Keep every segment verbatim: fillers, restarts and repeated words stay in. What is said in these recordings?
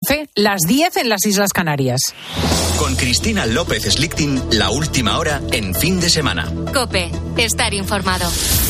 once, las diez en las Islas Canarias. Con Cristina López Slichting, la última hora en Fin de Semana. COPE, estar informado.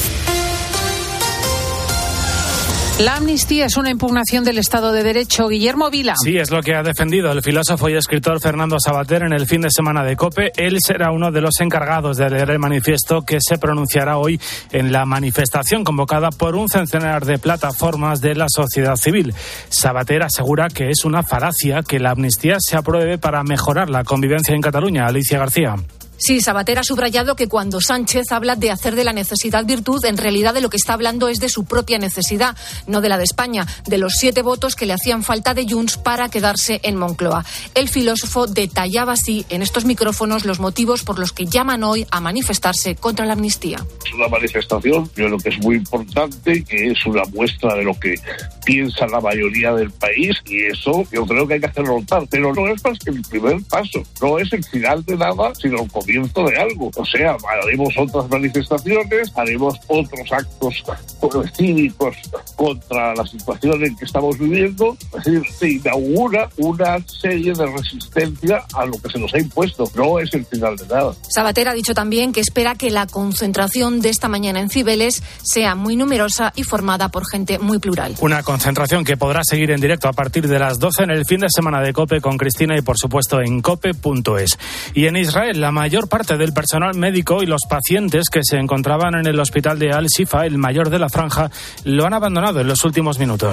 La amnistía es una impugnación del Estado de Derecho. Guillermo Vila. Sí, es lo que ha defendido el filósofo y escritor Fernando Savater en el Fin de Semana de COPE. Él será uno de los encargados de leer el manifiesto que se pronunciará hoy en la manifestación convocada por un centenar de plataformas de la sociedad civil. Savater asegura que es una falacia que la amnistía se apruebe para mejorar la convivencia en Cataluña. Alicia García. Sí, Savater ha subrayado que cuando Sánchez habla de hacer de la necesidad virtud, en realidad de lo que está hablando es de su propia necesidad, no de la de España, de los siete votos que le hacían falta de Junts para quedarse en Moncloa. El filósofo detallaba así en estos micrófonos los motivos por los que llaman hoy a manifestarse contra la amnistía. Es una manifestación, yo creo que es muy importante, que es una muestra de lo que piensa la mayoría del país, y eso yo creo que hay que hacerlo notar, pero no es más que el primer paso, no es el final de nada, sino el comienzo de algo. O sea, haremos otras manifestaciones, haremos otros actos cívicos contra la situación en que estamos viviendo. Es decir, se inaugura una serie de resistencia a lo que se nos ha impuesto. No es el final de nada. Savater ha dicho también que espera que la concentración de esta mañana en Cibeles sea muy numerosa y formada por gente muy plural. Una concentración que podrá seguir en directo a partir de las doce en el Fin de Semana de COPE con Cristina y, por supuesto, en cope punto es. Y en Israel, la mayor parte del personal médico y los pacientes que se encontraban en el hospital de Al-Shifa, el mayor de la franja, lo han abandonado en los últimos minutos.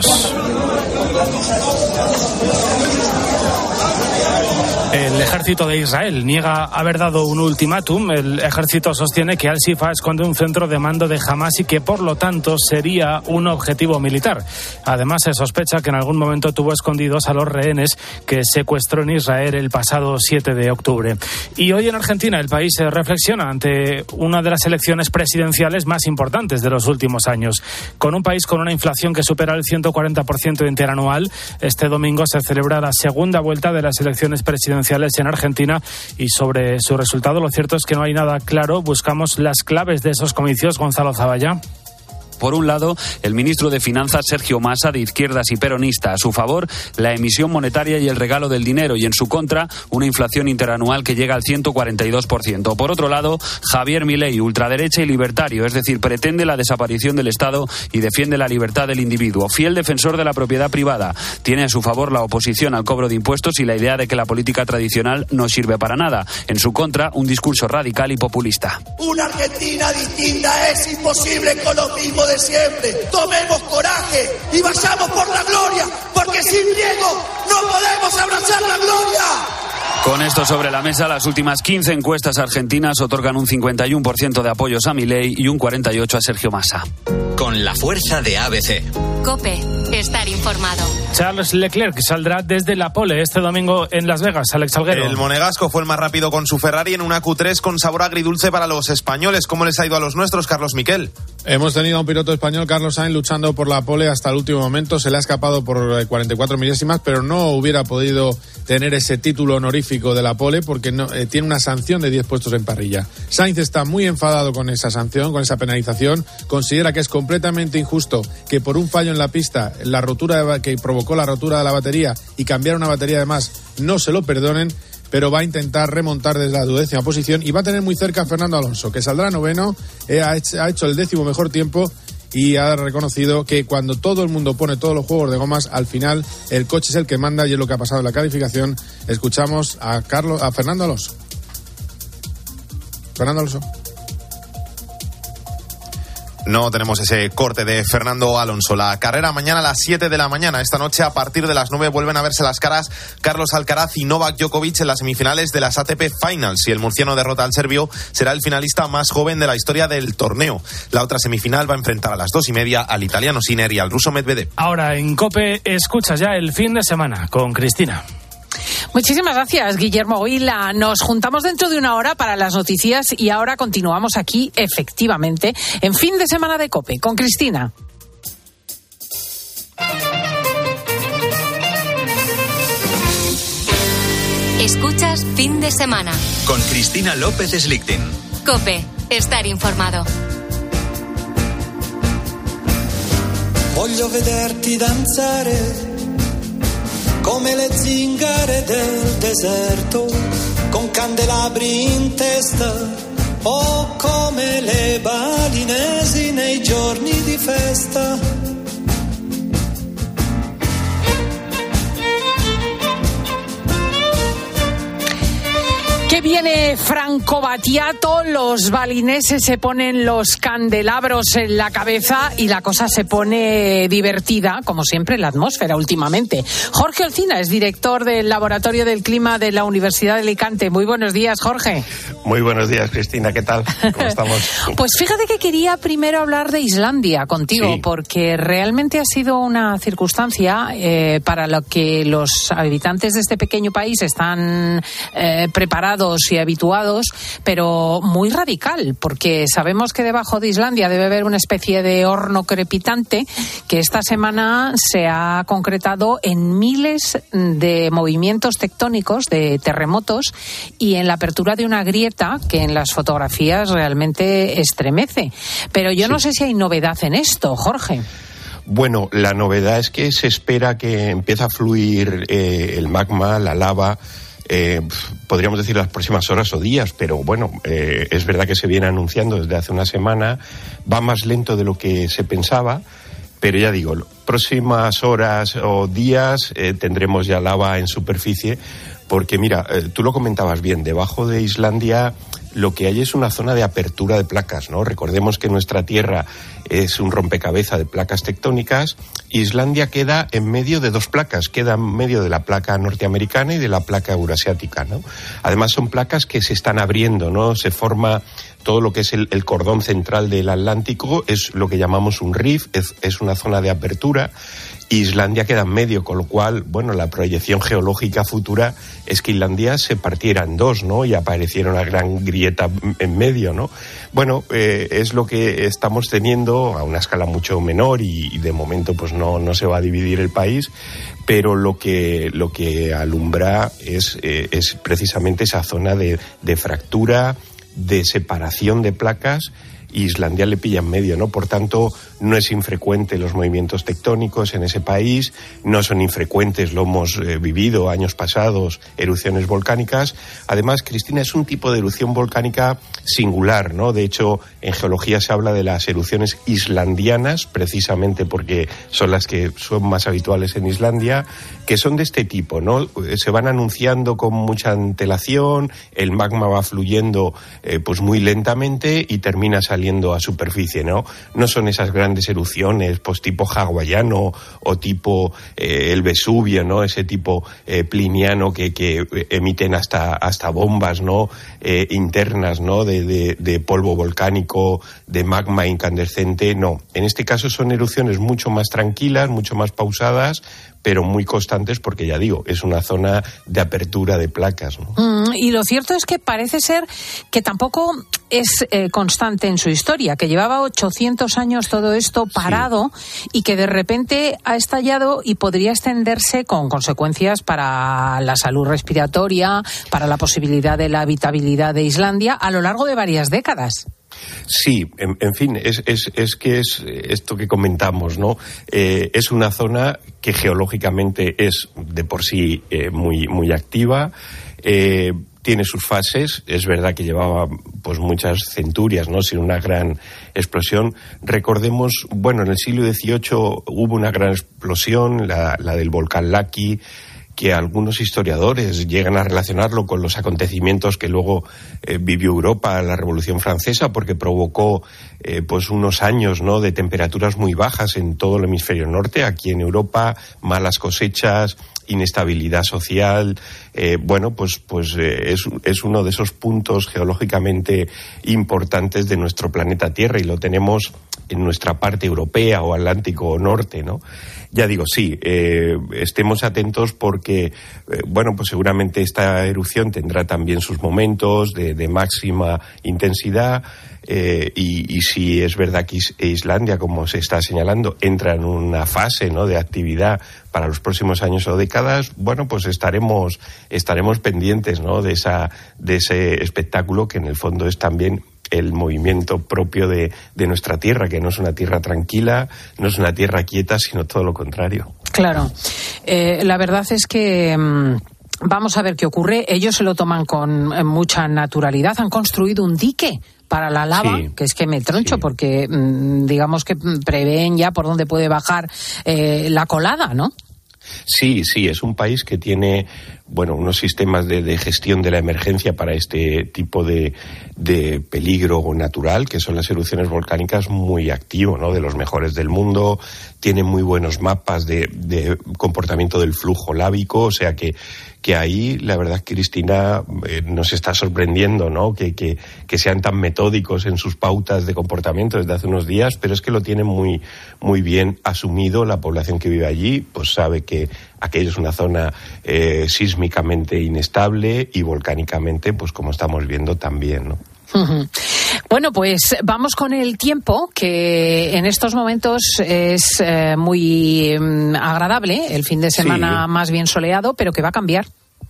El ejército de Israel niega haber dado un ultimátum. El ejército sostiene que Al-Shifa esconde un centro de mando de Hamas y que, por lo tanto, sería un objetivo militar. Además, se sospecha que en algún momento tuvo escondidos a los rehenes que secuestró en Israel el pasado siete de octubre. Y hoy en Argentina el país se reflexiona ante una de las elecciones presidenciales más importantes de los últimos años. Con un país con una inflación que supera el ciento cuarenta por ciento interanual, este domingo se celebra la segunda vuelta de las elecciones presidenciales en Argentina, y sobre su resultado lo cierto es que no hay nada claro. Buscamos las claves de esos comicios. Gonzalo Zavalla. Por un lado, el ministro de Finanzas, Sergio Massa, de izquierdas y peronista. A su favor, la emisión monetaria y el regalo del dinero, y en su contra, una inflación interanual que llega al ciento cuarenta y dos por ciento. Por otro lado, Javier Milei, ultraderecha y libertario, es decir, pretende la desaparición del Estado y defiende la libertad del individuo. Fiel defensor de la propiedad privada, tiene a su favor la oposición al cobro de impuestos y la idea de que la política tradicional no sirve para nada. En su contra, un discurso radical y populista. Una Argentina distinta es imposible con lo mismo de siempre. Tomemos coraje y vayamos por la gloria, porque sin Diego no podemos abrazar la gloria. Con esto sobre la mesa, las últimas quince encuestas argentinas otorgan un cincuenta y uno por ciento de apoyos a Milei y un cuarenta y ocho por ciento a Sergio Massa. Con la fuerza de A B C. COPE, estar informado. Charles Leclerc saldrá desde la pole este domingo en Las Vegas. Alex Salguero. El monegasco fue el más rápido con su Ferrari en una Q tres con sabor agridulce para los españoles. ¿Cómo les ha ido a los nuestros, Carlos Miquel? Hemos tenido a un piloto español, Carlos Sainz, luchando por la pole hasta el último momento. Se le ha escapado por cuarenta y cuatro milésimas, pero no hubiera podido tener ese título honorífico de la pole porque no, eh, tiene una sanción de diez puestos en parrilla. Sainz está muy enfadado con esa sanción, con esa penalización. Considera que es completamente injusto que por un fallo en la pista, la rotura de, que provocó la rotura de la batería y cambiar una batería además, no se lo perdonen, pero va a intentar remontar desde la duodécima posición y va a tener muy cerca a Fernando Alonso, que saldrá noveno, eh, ha, hecho, ha hecho el décimo mejor tiempo y ha reconocido que cuando todo el mundo pone todos los juegos de gomas, al final el coche es el que manda, y es lo que ha pasado en la calificación. Escuchamos a Carlos, a Fernando Alonso. Fernando Alonso. No tenemos ese corte de Fernando Alonso. La carrera mañana a las siete de la mañana. Esta noche a partir de las nueve vuelven a verse las caras Carlos Alcaraz y Novak Djokovic en las semifinales de las A T P Finals. Si el murciano derrota al serbio, será el finalista más joven de la historia del torneo. La otra semifinal va a enfrentar a las dos y media al italiano Sinner y al ruso Medvedev. Ahora en COPE escuchas ya el fin de semana con Cristina. Muchísimas gracias, Guillermo Vila. Nos juntamos dentro de una hora para las noticias y ahora continuamos aquí, efectivamente, en Fin de Semana de COPE con Cristina. Escuchas Fin de Semana con Cristina López Slichting. COPE, estar informado. Voglio vederti danzare come le zingare del deserto, con candelabri in testa, o come le balinesi nei giorni di festa. Que viene Franco Battiato, los balineses se ponen los candelabros en la cabeza y la cosa se pone divertida, como siempre, la atmósfera últimamente. Jorge Olcina es director del Laboratorio del Clima de la Universidad de Alicante. Muy buenos días, Jorge. Muy buenos días, Cristina, ¿qué tal? ¿Cómo estamos? Pues fíjate que quería primero hablar de Islandia contigo, sí. porque realmente ha sido una circunstancia eh, para lo que los habitantes de este pequeño país están eh, preparados y habituados, pero muy radical, porque sabemos que debajo de Islandia debe haber una especie de horno crepitante que esta semana se ha concretado en miles de movimientos tectónicos, de terremotos, y en la apertura de una grieta que en las fotografías realmente estremece. Pero yo sí. no sé si hay novedad en esto, Jorge. Bueno, la novedad es que se espera que empiece a fluir eh, el magma, la lava, Eh, podríamos decir las próximas horas o días, pero bueno, eh, es verdad que se viene anunciando desde hace una semana, va más lento de lo que se pensaba, pero ya digo, próximas horas o días eh, tendremos ya lava en superficie, porque mira, eh, tú lo comentabas bien, debajo de Islandia lo que hay es una zona de apertura de placas, ¿no? Recordemos que nuestra Tierra es un rompecabezas de placas tectónicas. Islandia queda en medio de dos placas, queda en medio de la placa norteamericana y de la placa eurasiática, ¿no? Además son placas que se están abriendo, ¿no? Se forma todo lo que es el, el cordón central del Atlántico, es lo que llamamos un rift, es, es una zona de apertura. Islandia queda en medio, con lo cual, bueno, la proyección geológica futura es que Islandia se partiera en dos, ¿no? Y apareciera una gran grieta en medio, ¿no? Bueno, eh, es lo que estamos teniendo a una escala mucho menor y, y de momento pues no, no se va a dividir el país, pero lo que, lo que alumbra es, eh, es precisamente esa zona de, de fractura, de separación de placas. Islandia le pilla en medio, ¿no? Por tanto, no es infrecuente los movimientos tectónicos en ese país, no son infrecuentes, lo hemos eh, vivido años pasados, erupciones volcánicas. Además, Cristina, es un tipo de erupción volcánica singular, ¿no? De hecho, en geología se habla de las erupciones islandianas, precisamente porque son las que son más habituales en Islandia, que son de este tipo, ¿no? Se van anunciando con mucha antelación, el magma va fluyendo eh, pues muy lentamente y termina saliendo a superficie, ¿no? No son esas grandes erupciones, pues tipo hawaiano o tipo eh, el Vesubio, ¿no? Ese tipo eh, pliniano que, que emiten hasta, hasta bombas, ¿no? Eh, internas, ¿no? De, de, de polvo volcánico, de magma incandescente, no. En este caso son erupciones mucho más tranquilas, mucho más pausadas, pero muy constantes porque, ya digo, es una zona de apertura de placas, ¿no? Mm, y lo cierto es que parece ser que tampoco es eh, constante en su historia, que llevaba ochocientos años todo esto parado, sí, y que de repente ha estallado y podría extenderse con consecuencias para la salud respiratoria, para la posibilidad de la habitabilidad de Islandia a lo largo de varias décadas. Sí, en, en fin, es, es, es que es esto que comentamos, ¿no? Eh, es una zona que geológicamente es de por sí eh, muy, muy activa, eh, tiene sus fases, es verdad que llevaba pues muchas centurias, ¿no? Sin una gran explosión. Recordemos, bueno, en el siglo dieciocho hubo una gran explosión, la, la del volcán Laki, que algunos historiadores llegan a relacionarlo con los acontecimientos que luego eh, vivió Europa, la Revolución Francesa, porque provocó eh, pues unos años, ¿no?, de temperaturas muy bajas en todo el hemisferio norte. Aquí en Europa, malas cosechas, inestabilidad social. Eh, bueno, pues pues eh, es, es uno de esos puntos geológicamente importantes de nuestro planeta Tierra, y lo tenemos en nuestra parte europea o Atlántico o norte, ¿no? Ya digo, sí, eh, estemos atentos porque, eh, bueno, pues seguramente esta erupción tendrá también sus momentos de, de máxima intensidad, eh, y, y si es verdad que Islandia, como se está señalando, entra en una fase, ¿no?, de actividad para los próximos años o décadas, bueno, pues estaremos estaremos pendientes, ¿no?, de esa de ese espectáculo que en el fondo es también el movimiento propio de, de nuestra tierra, que no es una tierra tranquila, no es una tierra quieta, sino todo lo contrario. Claro. Eh, la verdad es que... Mmm... Vamos a ver qué ocurre. Ellos se lo toman con mucha naturalidad. Han construido un dique para la lava, sí, que es que me troncho, sí, porque digamos que prevén ya por dónde puede bajar eh, la colada, ¿no? Sí, sí, es un país que tiene, bueno, unos sistemas de, de gestión de la emergencia para este tipo de, de peligro natural, que son las erupciones volcánicas, muy activo, ¿no? De los mejores del mundo. Tiene muy buenos mapas de, de comportamiento del flujo lávico, o sea que que ahí, la verdad, Cristina, eh, nos está sorprendiendo, ¿no? Que, que, que sean tan metódicos en sus pautas de comportamiento desde hace unos días, pero es que lo tienen muy, muy bien asumido. La población que vive allí, pues sabe que aquello es una zona eh, sísmicamente inestable y volcánicamente, pues como estamos viendo, también, ¿no? Uh-huh. Bueno, pues vamos con el tiempo, que en estos momentos es eh, muy eh, agradable, el fin de semana sí, más bien soleado, pero que va a cambiar.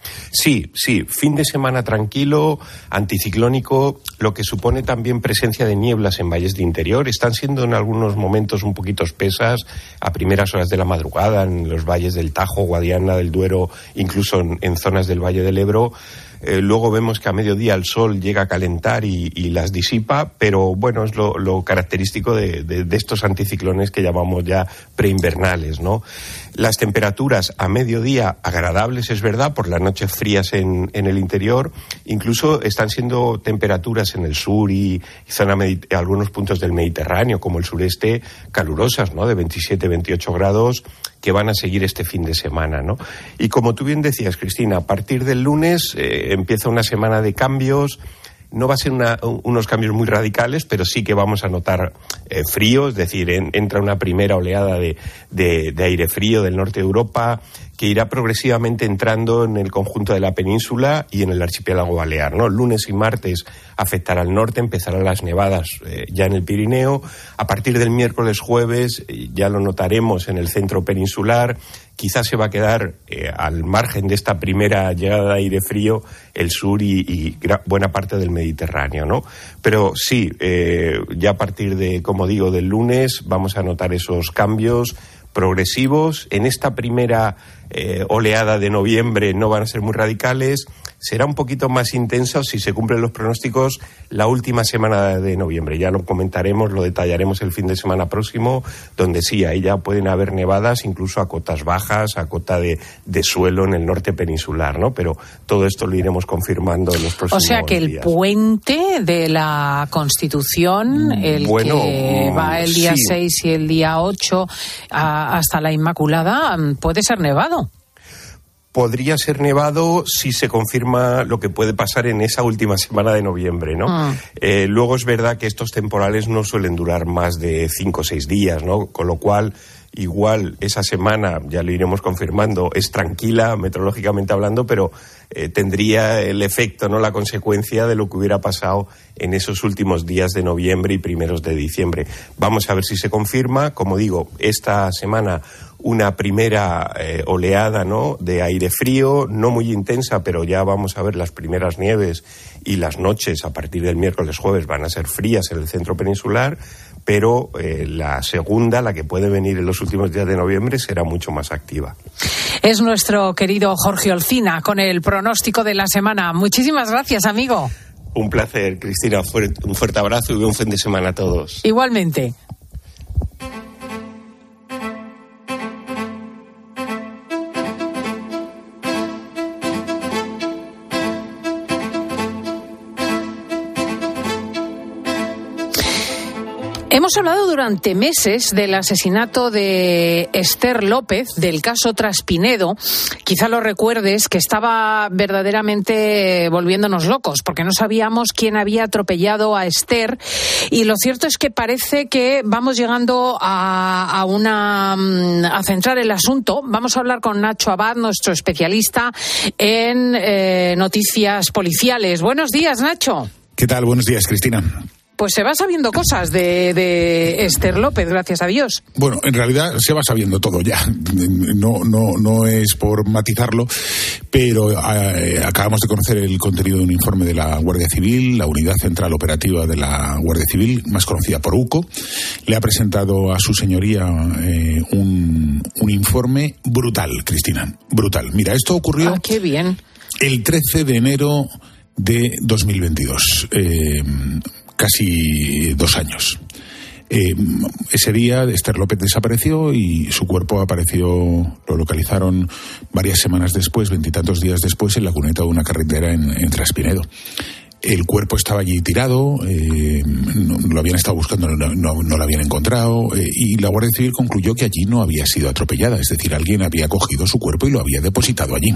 Sí, sí, fin de semana tranquilo, anticiclónico, lo que supone también presencia de nieblas en valles de interior. Están siendo en algunos momentos un poquito espesas a primeras horas de la madrugada en los valles del Tajo, Guadiana, del Duero, incluso en, en zonas del Valle del Ebro. Eh, luego vemos que a mediodía el sol llega a calentar y, y las disipa, pero bueno, es lo, lo característico de, de, de estos anticiclones que llamamos ya preinvernales, ¿no? Las temperaturas a mediodía agradables, es verdad, por las noches frías en, en el interior, incluso están siendo temperaturas en el sur y, y zona medit- algunos puntos del Mediterráneo, como el sureste, calurosas, ¿no? De veintisiete, veintiocho grados, que van a seguir este fin de semana, ¿no? Y como tú bien decías, Cristina, a partir del lunes eh, empieza una semana de cambios. No va a ser una, unos cambios muy radicales, pero sí que vamos a notar eh, frío, es decir, en, entra una primera oleada de, de, de aire frío del norte de Europa, que irá progresivamente entrando en el conjunto de la península y en el archipiélago balear, ¿no? Lunes y martes afectará al norte, empezarán las nevadas eh, ya en el Pirineo. A partir del miércoles, jueves, eh, ya lo notaremos en el centro peninsular. Quizás se va a quedar eh, al margen de esta primera llegada de aire frío el sur y, y gra- buena parte del Mediterráneo, ¿no? Pero sí, eh, ya a partir de, como digo, del lunes vamos a notar esos cambios progresivos. En esta primera eh, oleada de noviembre no van a ser muy radicales. Será un poquito más intenso si se cumplen los pronósticos la última semana de noviembre. Ya lo comentaremos, lo detallaremos el fin de semana próximo, donde sí, ahí ya pueden haber nevadas, incluso a cotas bajas, a cota de, de suelo en el norte peninsular, ¿no? Pero todo esto lo iremos confirmando en los próximos días. O sea que el días. Puente de la Constitución, el bueno, que va el día sí. seis y el día ocho a, hasta la Inmaculada, puede ser nevado. Podría ser nevado si se confirma lo que puede pasar en esa última semana de noviembre, ¿no? Mm. Eh, luego es verdad que estos temporales no suelen durar más de cinco o seis días, ¿no? Con lo cual, igual esa semana, ya lo iremos confirmando, es tranquila meteorológicamente hablando, pero eh, tendría el efecto, ¿no? La consecuencia de lo que hubiera pasado en esos últimos días de noviembre y primeros de diciembre. Vamos a ver si se confirma. Como digo, esta semana una primera eh, oleada, ¿no? De aire frío, no muy intensa, pero ya vamos a ver las primeras nieves y las noches a partir del miércoles, jueves van a ser frías en el centro peninsular, pero eh, la segunda, la que puede venir en los últimos días de noviembre, será mucho más activa. Es nuestro querido Jorge Olcina con el pronóstico de la semana. Muchísimas gracias, amigo. Un placer, Cristina. Un fuerte abrazo y buen fin de semana a todos. Igualmente. Hemos hablado durante meses del asesinato de Esther López, del caso Traspinedo. Quizá lo recuerdes, que estaba verdaderamente volviéndonos locos, porque no sabíamos quién había atropellado a Esther. Y lo cierto es que parece que vamos llegando a, a, una, a centrar el asunto. Vamos a hablar con Nacho Abad, nuestro especialista en eh, noticias policiales. Buenos días, Nacho. ¿Qué tal? Buenos días, Cristina. Pues se va sabiendo cosas de, de Esther López, gracias a Dios. Bueno, en realidad se va sabiendo todo ya. No, no, no es por matizarlo, pero eh, acabamos de conocer el contenido de un informe de la Guardia Civil, la Unidad Central Operativa de la Guardia Civil, más conocida por U C O. Le ha presentado a su señoría eh, un un, un informe brutal, Cristina, brutal. Mira, esto ocurrió... Ah, qué bien. El trece de enero de dos mil veintidós, eh, casi dos años. Eh, ese día Esther López desapareció y su cuerpo apareció, lo localizaron varias semanas después, veintitantos días después, en la cuneta de una carretera en, en Traspinedo. El cuerpo estaba allí tirado, eh, no, lo habían estado buscando, no, no, no lo habían encontrado, eh, y la Guardia Civil concluyó que allí no había sido atropellada, es decir, alguien había cogido su cuerpo y lo había depositado allí.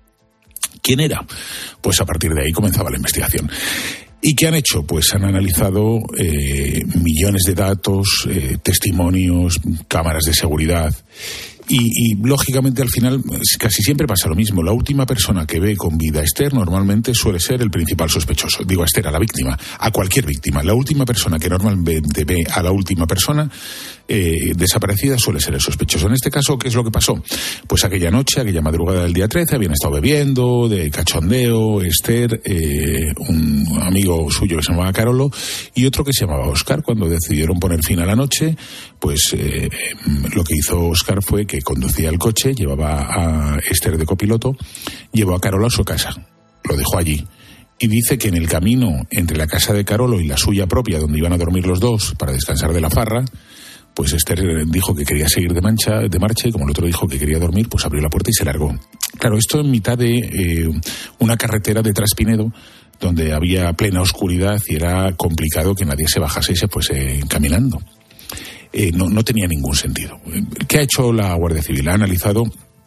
¿Quién era? Pues a partir de ahí comenzaba la investigación. ¿Y qué han hecho? Pues han analizado eh, millones de datos, eh, testimonios, cámaras de seguridad. Y, y, lógicamente, al final, casi siempre pasa lo mismo. La última persona que ve con vida a Esther normalmente suele ser el principal sospechoso. Digo a Esther, a la víctima, a cualquier víctima. La última persona que normalmente ve a la última persona eh, desaparecida suele ser el sospechoso. En este caso, ¿qué es lo que pasó? Pues aquella noche, aquella madrugada del día trece, habían estado bebiendo, de cachondeo, Esther, eh, un amigo suyo que se llamaba Carolo y otro que se llamaba Óscar. Cuando decidieron poner fin a la noche, pues eh, lo que hizo Óscar fue que conducía el coche, llevaba a Esther de copiloto, llevó a Carolo a su casa, lo dejó allí. Y dice que en el camino entre la casa de Carolo y la suya propia, donde iban a dormir los dos para descansar de la farra, pues Esther dijo que quería seguir de, mancha, de marcha y como el otro dijo que quería dormir, pues abrió la puerta y se largó. Claro, esto en mitad de eh, una carretera de Traspinedo, donde había plena oscuridad y era complicado que nadie se bajase y se fuese caminando. Eh, no, no tenía ningún sentido. ¿Qué ha hecho la Guardia Civil? Ha analizado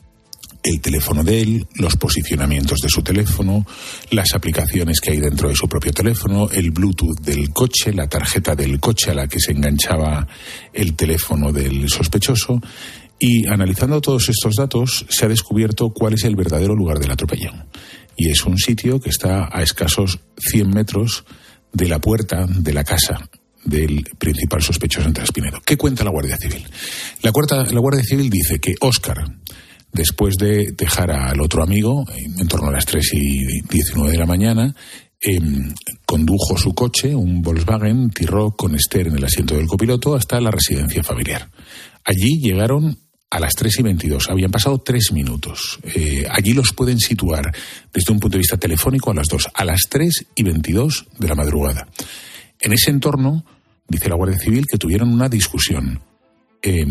el teléfono de él, los posicionamientos de su teléfono, las aplicaciones que hay dentro de su propio teléfono, el Bluetooth del coche, la tarjeta del coche a la que se enganchaba el teléfono del sospechoso, y analizando todos estos datos se ha descubierto cuál es el verdadero lugar del atropello. Y es un sitio que está a escasos cien metros de la puerta de la casa del principal sospechoso en Traspinedo. ¿Qué cuenta la Guardia Civil? La, cuarta, la Guardia Civil dice que Óscar, después de dejar al otro amigo, en torno a las tres y diecinueve de la mañana, eh, condujo su coche, un Volkswagen T-Roc con Esther en el asiento del copiloto, hasta la residencia familiar. Allí llegaron a las tres y veintidós. Habían pasado tres minutos. Eh, allí los pueden situar desde un punto de vista telefónico a las dos, a las tres y veintidós de la madrugada. En ese entorno, dice la Guardia Civil, que tuvieron una discusión. Eh,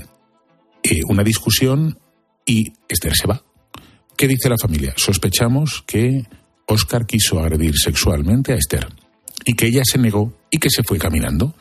eh, una discusión y Esther se va. ¿Qué dice la familia? Sospechamos que Óscar quiso agredir sexualmente a Esther y que ella se negó y que se fue caminando.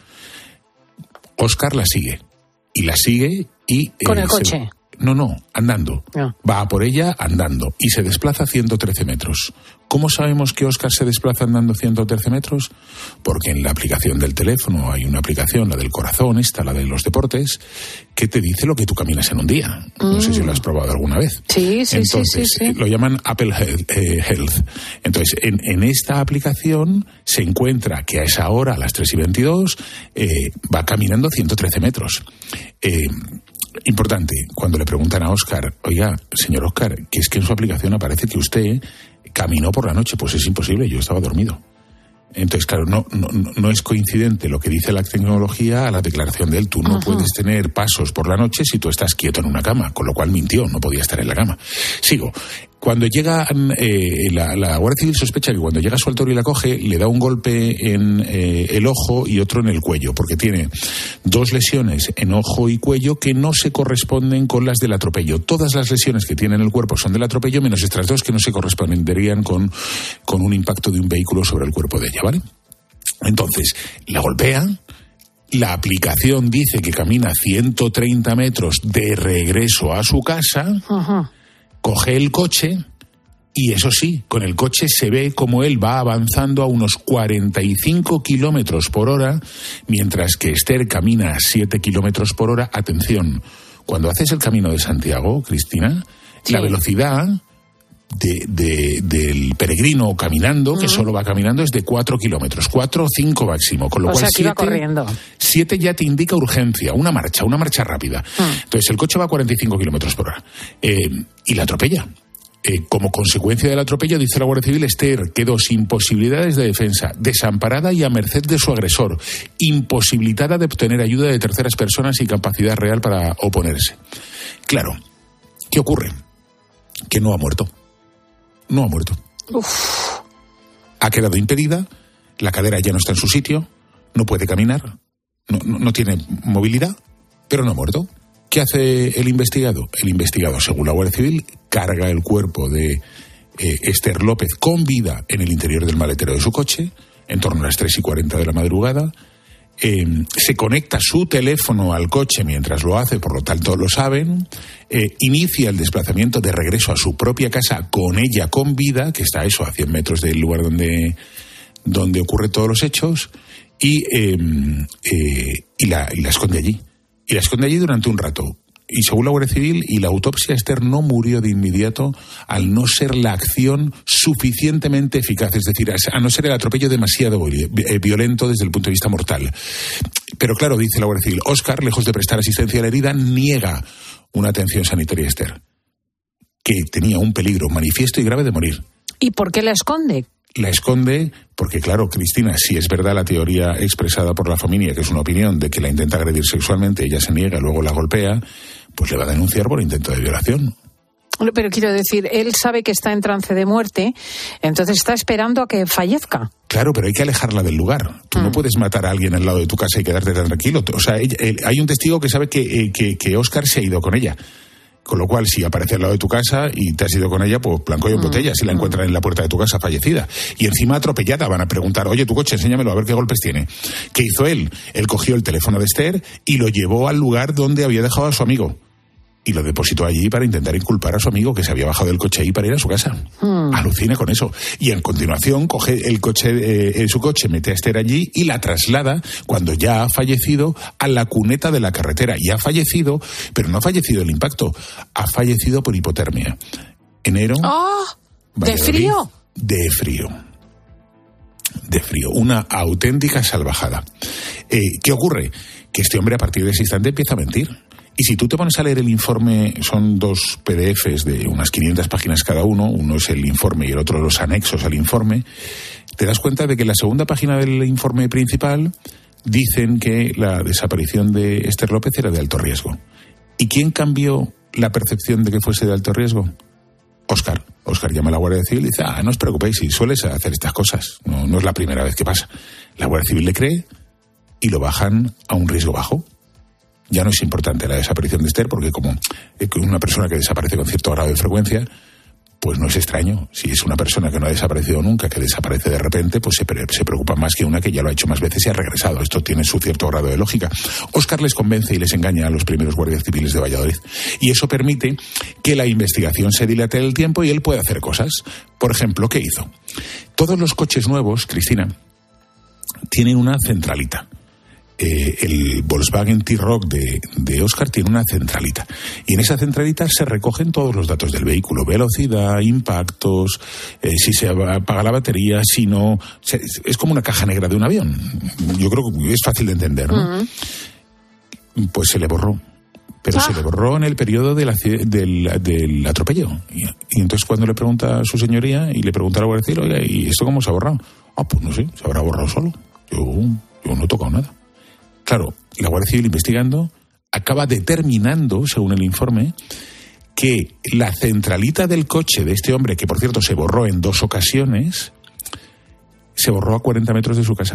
Óscar la sigue y la sigue y... ¿Con eh, el coche? Se... No, no, andando. No. Va a por ella andando y se desplaza ciento trece metros. ¿Cómo sabemos que Óscar se desplaza andando ciento trece metros? Porque en la aplicación del teléfono hay una aplicación, la del corazón, esta, la de los deportes, que te dice lo que tú caminas en un día. No mm. sé si lo has probado alguna vez. Sí, sí, Entonces, sí, sí, sí. Lo llaman Apple Health. Entonces, en, en esta aplicación se encuentra que a esa hora, a las tres y veintidós, eh, va caminando ciento trece metros. Eh... Importante, cuando le preguntan a Óscar, oiga, señor Óscar, que es que en su aplicación aparece que usted caminó por la noche, pues es imposible, yo estaba dormido. Entonces, claro, no, no, no es coincidente lo que dice la tecnología a la declaración de él. Tú no Ajá. puedes tener pasos por la noche si tú estás quieto en una cama, con lo cual mintió, no podía estar en la cama. Sigo. Cuando llega, eh, la, la Guardia Civil sospecha que cuando llega su altor y la coge, le da un golpe en eh, el ojo y otro en el cuello, porque tiene dos lesiones en ojo y cuello que no se corresponden con las del atropello. Todas las lesiones que tiene en el cuerpo son del atropello, menos estas dos que no se corresponderían con, con un impacto de un vehículo sobre el cuerpo de ella, ¿vale? Entonces, la golpea. La aplicación dice que camina ciento treinta metros de regreso a su casa. Ajá. Coge el coche y eso sí, con el coche se ve como él va avanzando a unos cuarenta y cinco kilómetros por hora, mientras que Esther camina a siete kilómetros por hora. Atención, cuando haces el Camino de Santiago, Cristina, sí. la velocidad de, de, del peregrino caminando, uh-huh. que solo va caminando, es de cuatro kilómetros, cuatro o cinco máximo, con lo o cual sea, que siete, iba corriendo. siete ya te indica urgencia, una marcha, una marcha rápida. Uh-huh. Entonces el coche va a cuarenta y cinco kilómetros por hora eh, y la atropella. Eh, como consecuencia del atropello, dice la Guardia Civil, Esther quedó sin posibilidades de defensa, desamparada y a merced de su agresor, imposibilitada de obtener ayuda de terceras personas y capacidad real para oponerse. Claro, ¿qué ocurre? Que no ha muerto. No ha muerto. Uf. Ha quedado impedida, la cadera ya no está en su sitio, no puede caminar, no, no, no tiene movilidad, pero no ha muerto. ¿Qué hace el investigado? El investigado, según la Guardia Civil, carga el cuerpo de eh, Esther López con vida en el interior del maletero de su coche, en torno a las tres y cuarenta de la madrugada. Eh, se conecta su teléfono al coche mientras lo hace, por lo tanto lo saben. Eh, inicia el desplazamiento de regreso a su propia casa con ella con vida, que está a eso, a cien metros del lugar donde, donde ocurren todos los hechos, y, eh, eh, y, la, y la esconde allí. Y la esconde allí durante un rato. Y según la Guardia Civil y la autopsia, Esther no murió de inmediato al no ser la acción suficientemente eficaz, es decir, a no ser el atropello demasiado violento desde el punto de vista mortal. Pero claro, dice la Guardia Civil, Óscar, lejos de prestar asistencia a la herida, niega una atención sanitaria a Esther, que tenía un peligro manifiesto y grave de morir. ¿Y por qué la esconde? La esconde porque, claro, Cristina, si es verdad la teoría expresada por la familia, que es una opinión, de que la intenta agredir sexualmente, ella se niega, luego la golpea, pues le va a denunciar por intento de violación. Pero quiero decir, él sabe que está en trance de muerte, entonces está esperando a que fallezca. Claro, pero hay que alejarla del lugar. Tú mm. no puedes matar a alguien al lado de tu casa y quedarte tan tranquilo. O sea, ella, él, hay un testigo que sabe que, eh, que, que Óscar se ha ido con ella. Con lo cual, si aparece al lado de tu casa y te has ido con ella, pues blanco y en botella, si la encuentran en la puerta de tu casa fallecida. Y encima atropellada, van a preguntar, oye, tu coche, enséñamelo, a ver qué golpes tiene. ¿Qué hizo él? Él cogió el teléfono de Esther y lo llevó al lugar donde había dejado a su amigo. Y lo depositó allí para intentar inculpar a su amigo que se había bajado del coche ahí para ir a su casa. Mm. Alucina con eso. Y en continuación coge el coche, eh, su coche, mete a Esther allí y la traslada, cuando ya ha fallecido, a la cuneta de la carretera. Y ha fallecido, pero no ha fallecido el impacto, ha fallecido por hipotermia. Enero. ¡Oh! ¿De frío? De frío. De frío. Una auténtica salvajada. Eh, ¿Qué ocurre? Que este hombre a partir de ese instante empieza a mentir. Y si tú te pones a leer el informe, son dos P D Efes de unas quinientas páginas cada uno, uno es el informe y el otro los anexos al informe, te das cuenta de que en la segunda página del informe principal dicen que la desaparición de Esther López era de alto riesgo. ¿Y quién cambió la percepción de que fuese de alto riesgo? Óscar. Óscar llama a la Guardia Civil y dice, ah, no os preocupéis, si sueles hacer estas cosas, no, no es la primera vez que pasa. La Guardia Civil le cree y lo bajan a un riesgo bajo. Ya no es importante la desaparición de Esther, porque como una persona que desaparece con cierto grado de frecuencia, pues no es extraño. Si es una persona que no ha desaparecido nunca, que desaparece de repente, pues se, pre- se preocupa más que una que ya lo ha hecho más veces y ha regresado. Esto tiene su cierto grado de lógica. Óscar les convence y les engaña a los primeros guardias civiles de Valladolid. Y eso permite que la investigación se dilate en el tiempo y él pueda hacer cosas. Por ejemplo, ¿qué hizo? Todos los coches nuevos, Cristina, tienen una centralita. Eh, el Volkswagen T-Roc de, de Óscar tiene una centralita. Y en esa centralita se recogen todos los datos del vehículo. Velocidad, impactos, eh, si se apaga la batería, si no... Se, es como una caja negra de un avión. Yo creo que es fácil de entender, ¿no? Uh-huh. Pues se le borró. Pero ah. se le borró en el periodo de la, del, del atropello. Y, y entonces cuando le pregunta a su señoría y le pregunta a la Guardia Civil, oiga, ¿y esto cómo se ha borrado? Ah, pues no sé, se habrá borrado solo. Yo, yo no he tocado nada. Claro, la Guardia Civil investigando acaba determinando, según el informe, que la centralita del coche de este hombre, que por cierto se borró en dos ocasiones, se borró a cuarenta metros de su casa.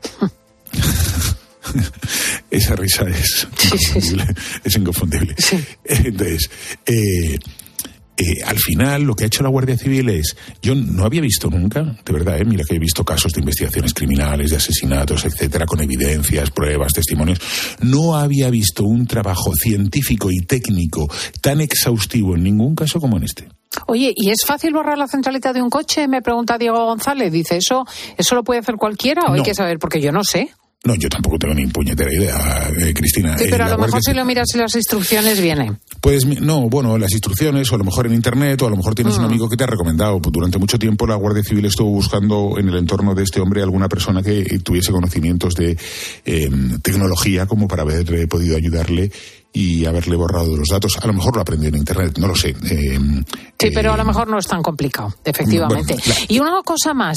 Esa risa es inconfundible. Sí, sí. Es inconfundible. Sí. Entonces, eh, Eh, al final, lo que ha hecho la Guardia Civil es... Yo no había visto nunca, de verdad, eh, mira que he visto casos de investigaciones criminales, de asesinatos, etcétera, con evidencias, pruebas, testimonios. No había visto un trabajo científico y técnico tan exhaustivo en ningún caso como en este. Oye, ¿y es fácil borrar la centralita de un coche? Me pregunta Diego González. Dice, ¿eso eso lo puede hacer cualquiera o no. Hay que saber? Porque yo no sé. No, yo tampoco tengo ni puñetera idea, eh, Cristina. Sí, pero eh, a lo mejor si lo miras en las instrucciones viene. Pues no, bueno, las instrucciones, o a lo mejor en internet, o a lo mejor tienes mm. un amigo que te ha recomendado. Durante mucho tiempo la Guardia Civil estuvo buscando en el entorno de este hombre alguna persona que tuviese conocimientos de eh, tecnología como para haber eh, podido ayudarle. y haberle borrado los datos. A lo mejor lo aprendió en Internet, no lo sé. Eh, sí, eh, pero a lo mejor no es tan complicado, efectivamente. Bueno, la... Y una cosa más,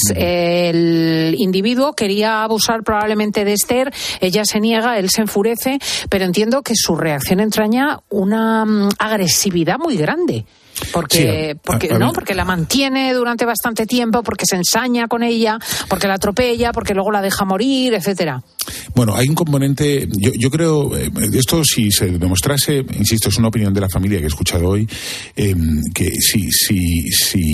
el individuo quería abusar probablemente de Esther, ella se niega, él se enfurece, pero entiendo que su reacción entraña una um, agresividad muy grande. Porque, sí, a, porque, a, a ¿no? porque la mantiene durante bastante tiempo, porque se ensaña con ella, porque la atropella, porque luego la deja morir, etcétera. Bueno, hay un componente, yo, yo creo, eh, esto si se demostrase, insisto, es una opinión de la familia que he escuchado hoy, eh, que si, si,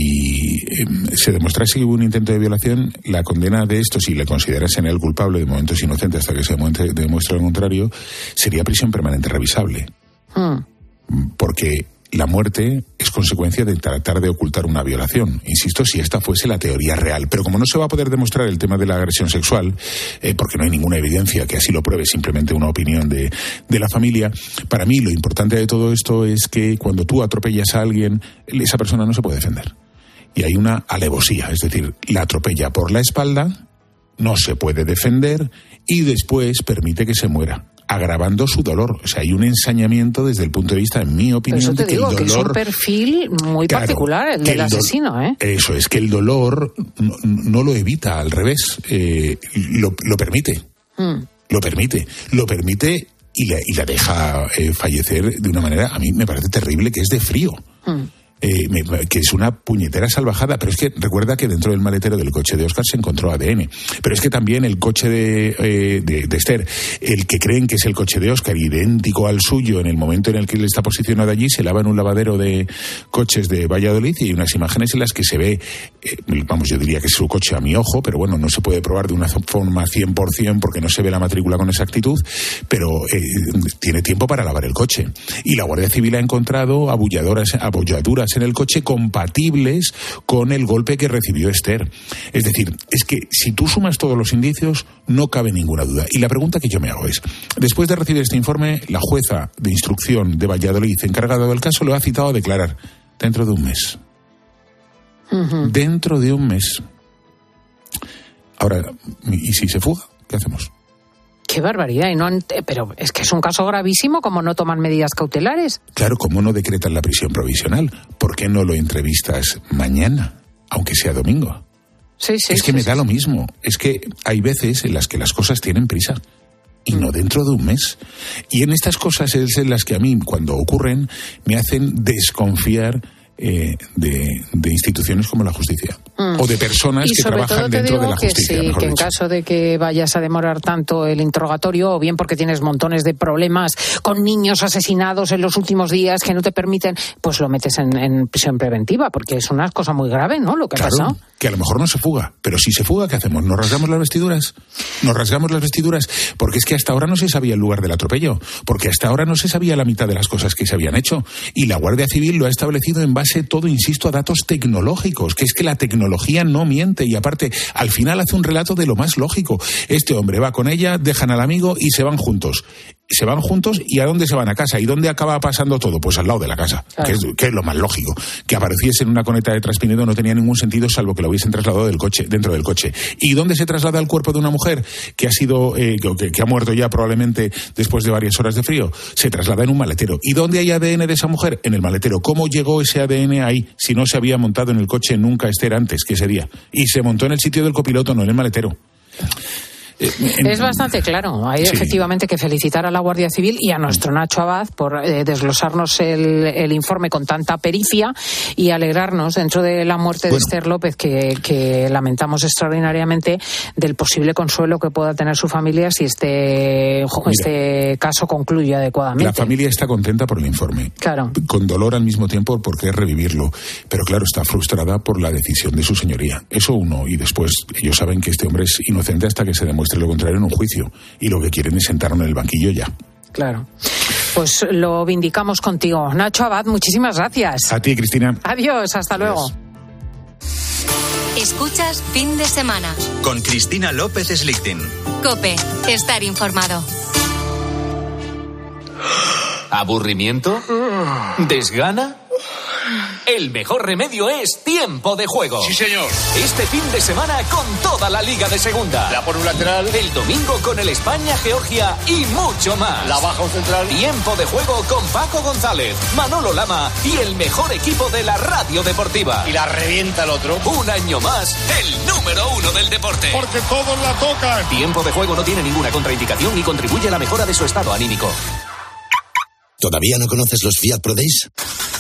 si eh, se demostrase que hubo un intento de violación, la condena de esto, si le considerasen el culpable, de momento es inocente hasta que se demuestre, demuestre lo contrario, sería prisión permanente revisable. Hmm. Porque la muerte es consecuencia de tratar de ocultar una violación. Insisto, si esta fuese la teoría real. Pero como no se va a poder demostrar el tema de la agresión sexual, eh, porque no hay ninguna evidencia que así lo pruebe, simplemente una opinión de, de la familia, para mí lo importante de todo esto es que cuando tú atropellas a alguien, esa persona no se puede defender. Y hay una alevosía, es decir, la atropella por la espalda, no se puede defender y después permite que se muera, agravando su dolor. O sea, hay un ensañamiento desde el punto de vista, en mi opinión, eso te de que digo, el dolor... que es un perfil muy claro, particular, el del el asesino, do... ¿eh? Eso, es que el dolor no, no lo evita, al revés, eh, lo, lo permite. Mm. Lo permite. Lo permite y la, y la deja eh, fallecer de una manera, a mí me parece terrible, que es de frío. Mm. Eh, me, que es una puñetera salvajada, pero es que recuerda que dentro del maletero del coche de Óscar se encontró A D N, pero es que también el coche de, eh, de, de Esther, el que creen que es el coche de Óscar, idéntico al suyo en el momento en el que él está posicionado allí, se lava en un lavadero de coches de Valladolid y hay unas imágenes en las que se ve, eh, vamos, yo diría que es su coche a mi ojo, pero bueno, no se puede probar de una forma cien por ciento porque no se ve la matrícula con exactitud, pero eh, tiene tiempo para lavar el coche. Y la Guardia Civil ha encontrado abulladoras, abolladuras en el coche compatibles con el golpe que recibió Esther. Es decir, es que si tú sumas todos los indicios, no cabe ninguna duda. Y la pregunta que yo me hago es, después de recibir este informe, la jueza de instrucción de Valladolid, encargada del caso, lo ha citado a declarar dentro de un mes. Uh-huh. Dentro de un mes. Ahora, ¿y si se fuga? ¿Qué hacemos? Qué barbaridad, y no han, pero es que es un caso gravísimo, como no toman medidas cautelares. Claro, ¿cómo no decretan la prisión provisional? ¿Por qué no lo entrevistas mañana, aunque sea domingo? Sí, sí. Es que sí, me sí. da lo mismo. Es que hay veces en las que las cosas tienen prisa y no dentro de un mes. Y en estas cosas es en las que a mí, cuando ocurren, me hacen desconfiar eh, de, de instituciones como la justicia. Mm. O de personas y que trabajan dentro de la justicia. Y sobre todo te digo que sí, que en dicho. caso de que vayas a demorar tanto el interrogatorio, o bien porque tienes montones de problemas con niños asesinados en los últimos días que no te permiten, pues lo metes en, en prisión preventiva, porque es una cosa muy grave, ¿no? Lo que claro, ha pasado. Que a lo mejor no se fuga, pero si se fuga, ¿qué hacemos? ¿Nos rasgamos las vestiduras? ¿Nos rasgamos las vestiduras? Porque es que hasta ahora no se sabía el lugar del atropello, porque hasta ahora no se sabía la mitad de las cosas que se habían hecho, y la Guardia Civil lo ha establecido en base, todo, insisto, a datos tecnológicos, que es que la tecnología no miente, y aparte, al final hace un relato de lo más lógico. Este hombre va con ella, dejan al amigo y se van juntos. Se van juntos, ¿y a dónde se van? A casa. ¿Y dónde acaba pasando todo? Pues al lado de la casa, claro. que, es, que es lo más lógico. Que apareciese en una coneta de Traspinedo no tenía ningún sentido, salvo que lo hubiesen trasladado del coche, dentro del coche. ¿Y dónde se traslada el cuerpo de una mujer que ha sido eh, que, que ha muerto ya probablemente después de varias horas de frío? Se traslada en un maletero. ¿Y dónde hay A D N de esa mujer? En el maletero. ¿Cómo llegó ese A D N ahí si no se había montado en el coche nunca Esther antes que ese día? Y se montó en el sitio del copiloto, no en el maletero. Es bastante claro. Hay sí. efectivamente que felicitar a la Guardia Civil y a nuestro Nacho Abad por eh, desglosarnos el, el informe con tanta pericia y alegrarnos dentro de la muerte bueno. de Esther López, que, que lamentamos extraordinariamente, del posible consuelo que pueda tener su familia si este, Mira, este caso concluye adecuadamente. La familia está contenta por el informe. Claro. Con dolor al mismo tiempo porque es revivirlo. Pero claro, está frustrada por la decisión de su señoría. Eso uno. Y después ellos saben que este hombre es inocente hasta que se demuestre lo contrario en un juicio, y lo que quieren es sentarlo en el banquillo ya. Claro. Pues lo vindicamos contigo. Nacho Abad, muchísimas gracias. A ti, Cristina. Adiós, hasta Adiós. luego. Escuchas Fin de Semana con Cristina López Slichting. COPE, estar informado. ¿Aburrimiento? ¿Desgana? el mejor remedio es Tiempo de Juego. Sí, señor. Este fin de semana con toda la Liga de Segunda. La pone un lateral. El domingo con el España-Georgia y mucho más. La baja un central. Tiempo de Juego con Paco González, Manolo Lama y el mejor equipo de la radio deportiva. Y la revienta el otro. Un año más, el número uno del deporte. Porque todos la tocan. Tiempo de Juego no tiene ninguna contraindicación y contribuye a la mejora de su estado anímico. ¿Todavía no conoces los Fiat Pro Days?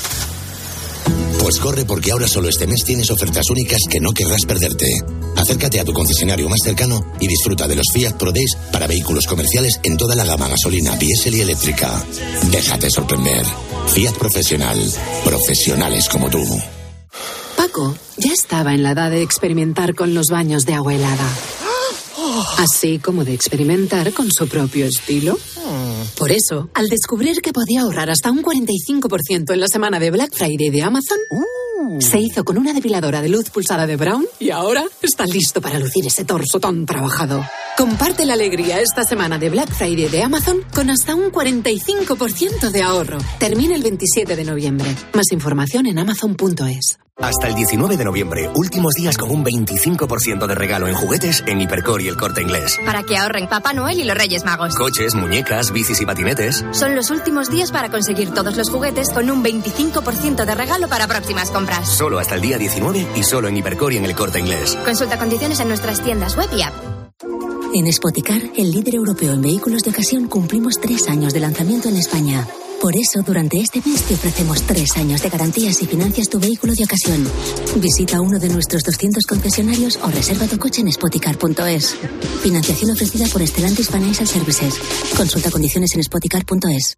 Pues corre, porque ahora solo este mes tienes ofertas únicas que no querrás perderte. Acércate a tu concesionario más cercano y disfruta de los Fiat Pro Days para vehículos comerciales en toda la gama gasolina, diésel y eléctrica. Déjate sorprender. Fiat Profesional. Profesionales como tú. Paco ya estaba en la edad de experimentar con los baños de agua helada. Así como de experimentar con su propio estilo. Por eso, al descubrir que podía ahorrar hasta un cuarenta y cinco por ciento en la semana de Black Friday de Amazon, uh. se hizo con una depiladora de luz pulsada de Braun y ahora está listo para lucir ese torso tan trabajado. Comparte la alegría esta semana de Black Friday de Amazon con hasta un cuarenta y cinco por ciento de ahorro. Termina el veintisiete de noviembre. Más información en amazon punto es. Hasta el diecinueve de noviembre, últimos días con un veinticinco por ciento de regalo en juguetes en Hipercor y El Corte Inglés. Para que ahorren Papá Noel y los Reyes Magos. Coches, muñecas, bicis y patinetes. Son los últimos días para conseguir todos los juguetes con un veinticinco por ciento de regalo para próximas compras. Solo hasta el día diecinueve y solo en Hipercor y en El Corte Inglés. Consulta condiciones en nuestras tiendas web y app. En Spoticar, el líder europeo en vehículos de ocasión, cumplimos tres años de lanzamiento en España. Por eso, durante este mes te ofrecemos tres años de garantías y financias tu vehículo de ocasión. Visita uno de nuestros doscientos concesionarios o reserva tu coche en spoticar punto es. Financiación ofrecida por Stellantis Financial Services. Consulta condiciones en spoticar punto es.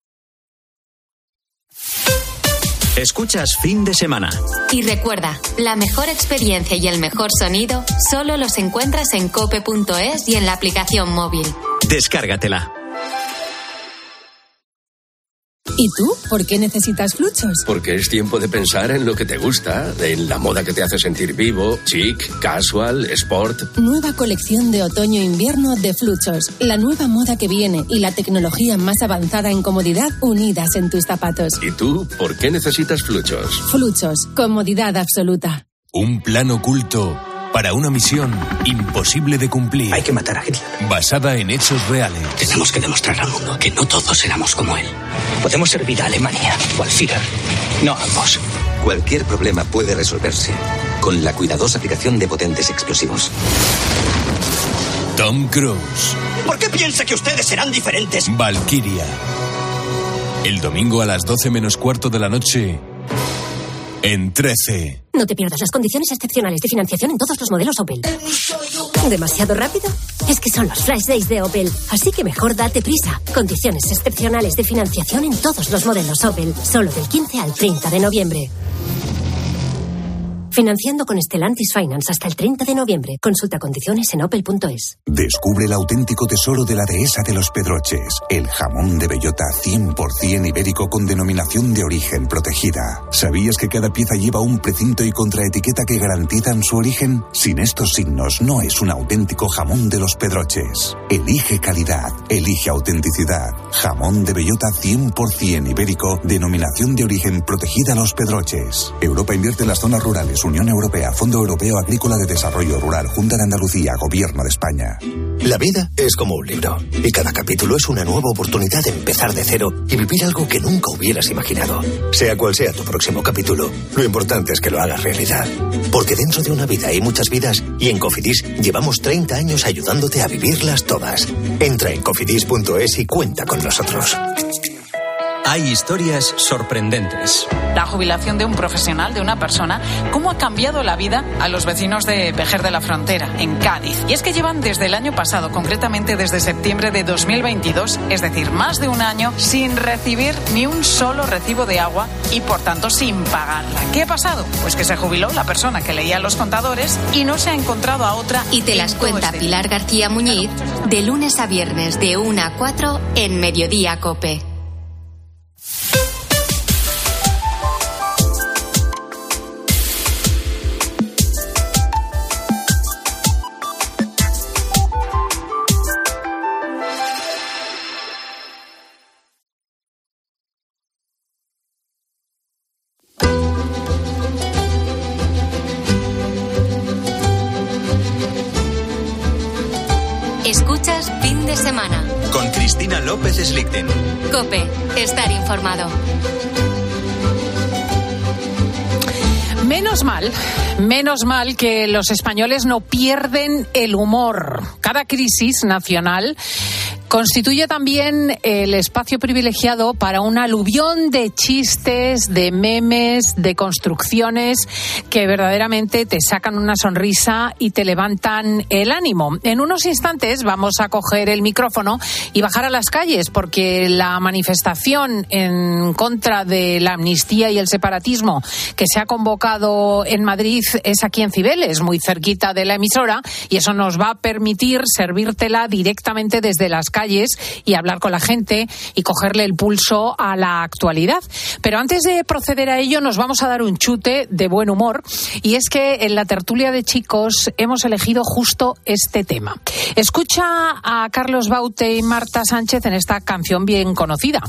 Escuchas Fin de Semana. Y recuerda, la mejor experiencia y el mejor sonido solo los encuentras en cope punto es y en la aplicación móvil. Descárgatela. ¿Y tú? ¿Por qué necesitas Fluchos? Porque es tiempo de pensar en lo que te gusta, en la moda que te hace sentir vivo, chic, casual, sport. Nueva colección de otoño-invierno de Fluchos. La nueva moda que viene y la tecnología más avanzada en comodidad unidas en tus zapatos. ¿Y tú? ¿Por qué necesitas Fluchos? Fluchos. Comodidad absoluta. Un plan oculto para una misión imposible de cumplir. Hay que matar a Hitler. Basada en hechos reales. Tenemos que demostrar al mundo que no todos éramos como él. Podemos servir a Alemania o al Führer, no a ambos. Cualquier problema puede resolverse con la cuidadosa aplicación de potentes explosivos. Tom Cruise. ¿Por qué piensa que ustedes serán diferentes? Valkyria. El domingo a las doce menos cuarto de la noche en trece. No te pierdas las condiciones excepcionales de financiación en todos los modelos Opel. ¿Demasiado rápido? Es que son los Flash Days de Opel, así que mejor date prisa. Condiciones excepcionales de financiación en todos los modelos Opel, solo del quince al treinta de noviembre. Financiando con Stellantis Finance hasta el treinta de noviembre. Consulta condiciones en opel punto es. Descubre el auténtico tesoro de la dehesa de los Pedroches, el jamón de bellota cien por ciento ibérico con denominación de origen protegida. ¿Sabías que cada pieza lleva un precinto y contraetiqueta que garantizan su origen? Sin estos signos no es un auténtico jamón de los Pedroches. Elige calidad, elige autenticidad. Jamón de bellota cien por ciento ibérico, denominación de origen protegida Los Pedroches. Europa invierte en las zonas rurales. Unión Europea, Fondo Europeo Agrícola de Desarrollo Rural, Junta de Andalucía, Gobierno de España. La vida es como un libro, y cada capítulo es una nueva oportunidad de empezar de cero y vivir algo que nunca hubieras imaginado. Sea cual sea tu próximo capítulo, lo importante es que lo hagas realidad. Porque dentro de una vida hay muchas vidas, y en Cofidis llevamos treinta años ayudándote a vivirlas todas. Entra en cofidis punto es y cuenta con nosotros. Hay historias sorprendentes. La jubilación de un profesional, de una persona, cómo ha cambiado la vida a los vecinos de Vejer de la Frontera, en Cádiz. Y es que llevan desde el año pasado, concretamente desde septiembre de dos mil veintidós, es decir, más de un año, sin recibir ni un solo recibo de agua y, por tanto, sin pagarla. ¿Qué ha pasado? Pues que se jubiló la persona que leía los contadores y no se ha encontrado a otra. Y te las cuenta este Pilar García Muñiz, de lunes a viernes, de una a cuatro, en Mediodía Cope. de semana. Con Cristina López Slichting. COPE. Estar informado. Menos mal, menos mal que los españoles no pierden el humor. Cada crisis nacional constituye también el espacio privilegiado para un aluvión de chistes, de memes, de construcciones que verdaderamente te sacan una sonrisa y te levantan el ánimo. En unos instantes vamos a coger el micrófono y bajar a las calles, porque la manifestación en contra de la amnistía y el separatismo que se ha convocado en Madrid es aquí en Cibeles, muy cerquita de la emisora, y eso nos va a permitir servírtela directamente desde las calles y hablar con la gente y cogerle el pulso a la actualidad. Pero antes de proceder a ello, nos vamos a dar un chute de buen humor, y es que en la tertulia de chicos hemos elegido justo este tema. Escucha a Carlos Baute y Marta Sánchez en esta canción bien conocida.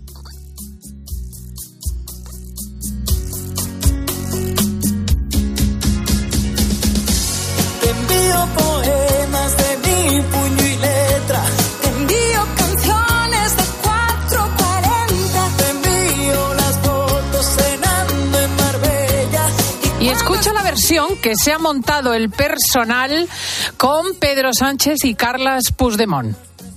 Te envío poemas de mi puño y letra. Te envío canciones de cuatro cuarenta. Te envío las fotos cenando en Marbella. Y escucha la versión que se ha montado el personal con Pedro Sánchez y Carles Puigdemont.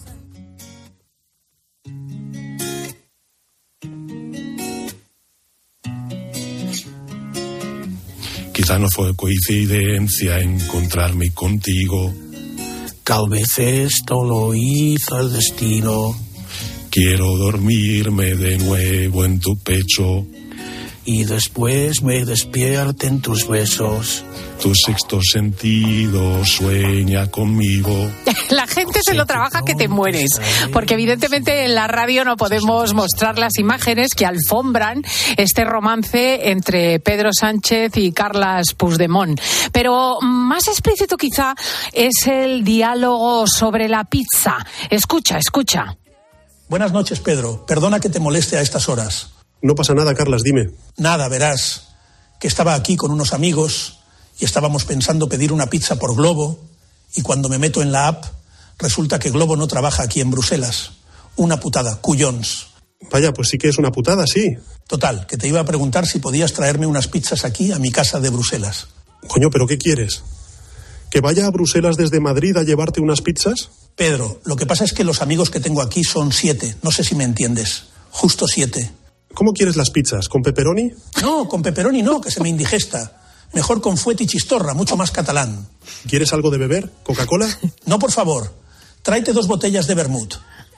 Quizá no fue coincidencia encontrarme contigo. Tal vez esto lo hizo el destino. Quiero dormirme de nuevo en tu pecho. Y después me despierte en tus besos. Tu sexto sentido sueña conmigo. La gente se lo trabaja que te mueres, porque evidentemente en la radio no podemos mostrar las imágenes que alfombran este romance entre Pedro Sánchez y Carles Puigdemont. Pero más explícito quizá es el diálogo sobre la pizza. Escucha, escucha. Buenas noches, Pedro. Perdona que te moleste a estas horas. No pasa nada, Carles, dime. Nada, verás, que estaba aquí con unos amigos y estábamos pensando pedir una pizza por Globo, y cuando me meto en la app resulta que Globo no trabaja aquí en Bruselas. Una putada, cuyons. Vaya, pues sí que es una putada, sí. Total, que te iba a preguntar si podías traerme unas pizzas aquí a mi casa de Bruselas. Coño, ¿pero qué quieres? ¿Que vaya a Bruselas desde Madrid a llevarte unas pizzas? Pedro, lo que pasa es que los amigos que tengo aquí son siete, no sé si me entiendes. Justo siete. ¿Cómo quieres las pizzas? ¿Con pepperoni? No, con pepperoni no, que se me indigesta. Mejor con fuet y chistorra, mucho más catalán. ¿Quieres algo de beber? ¿Coca-Cola? No, por favor. Tráete dos botellas de vermut.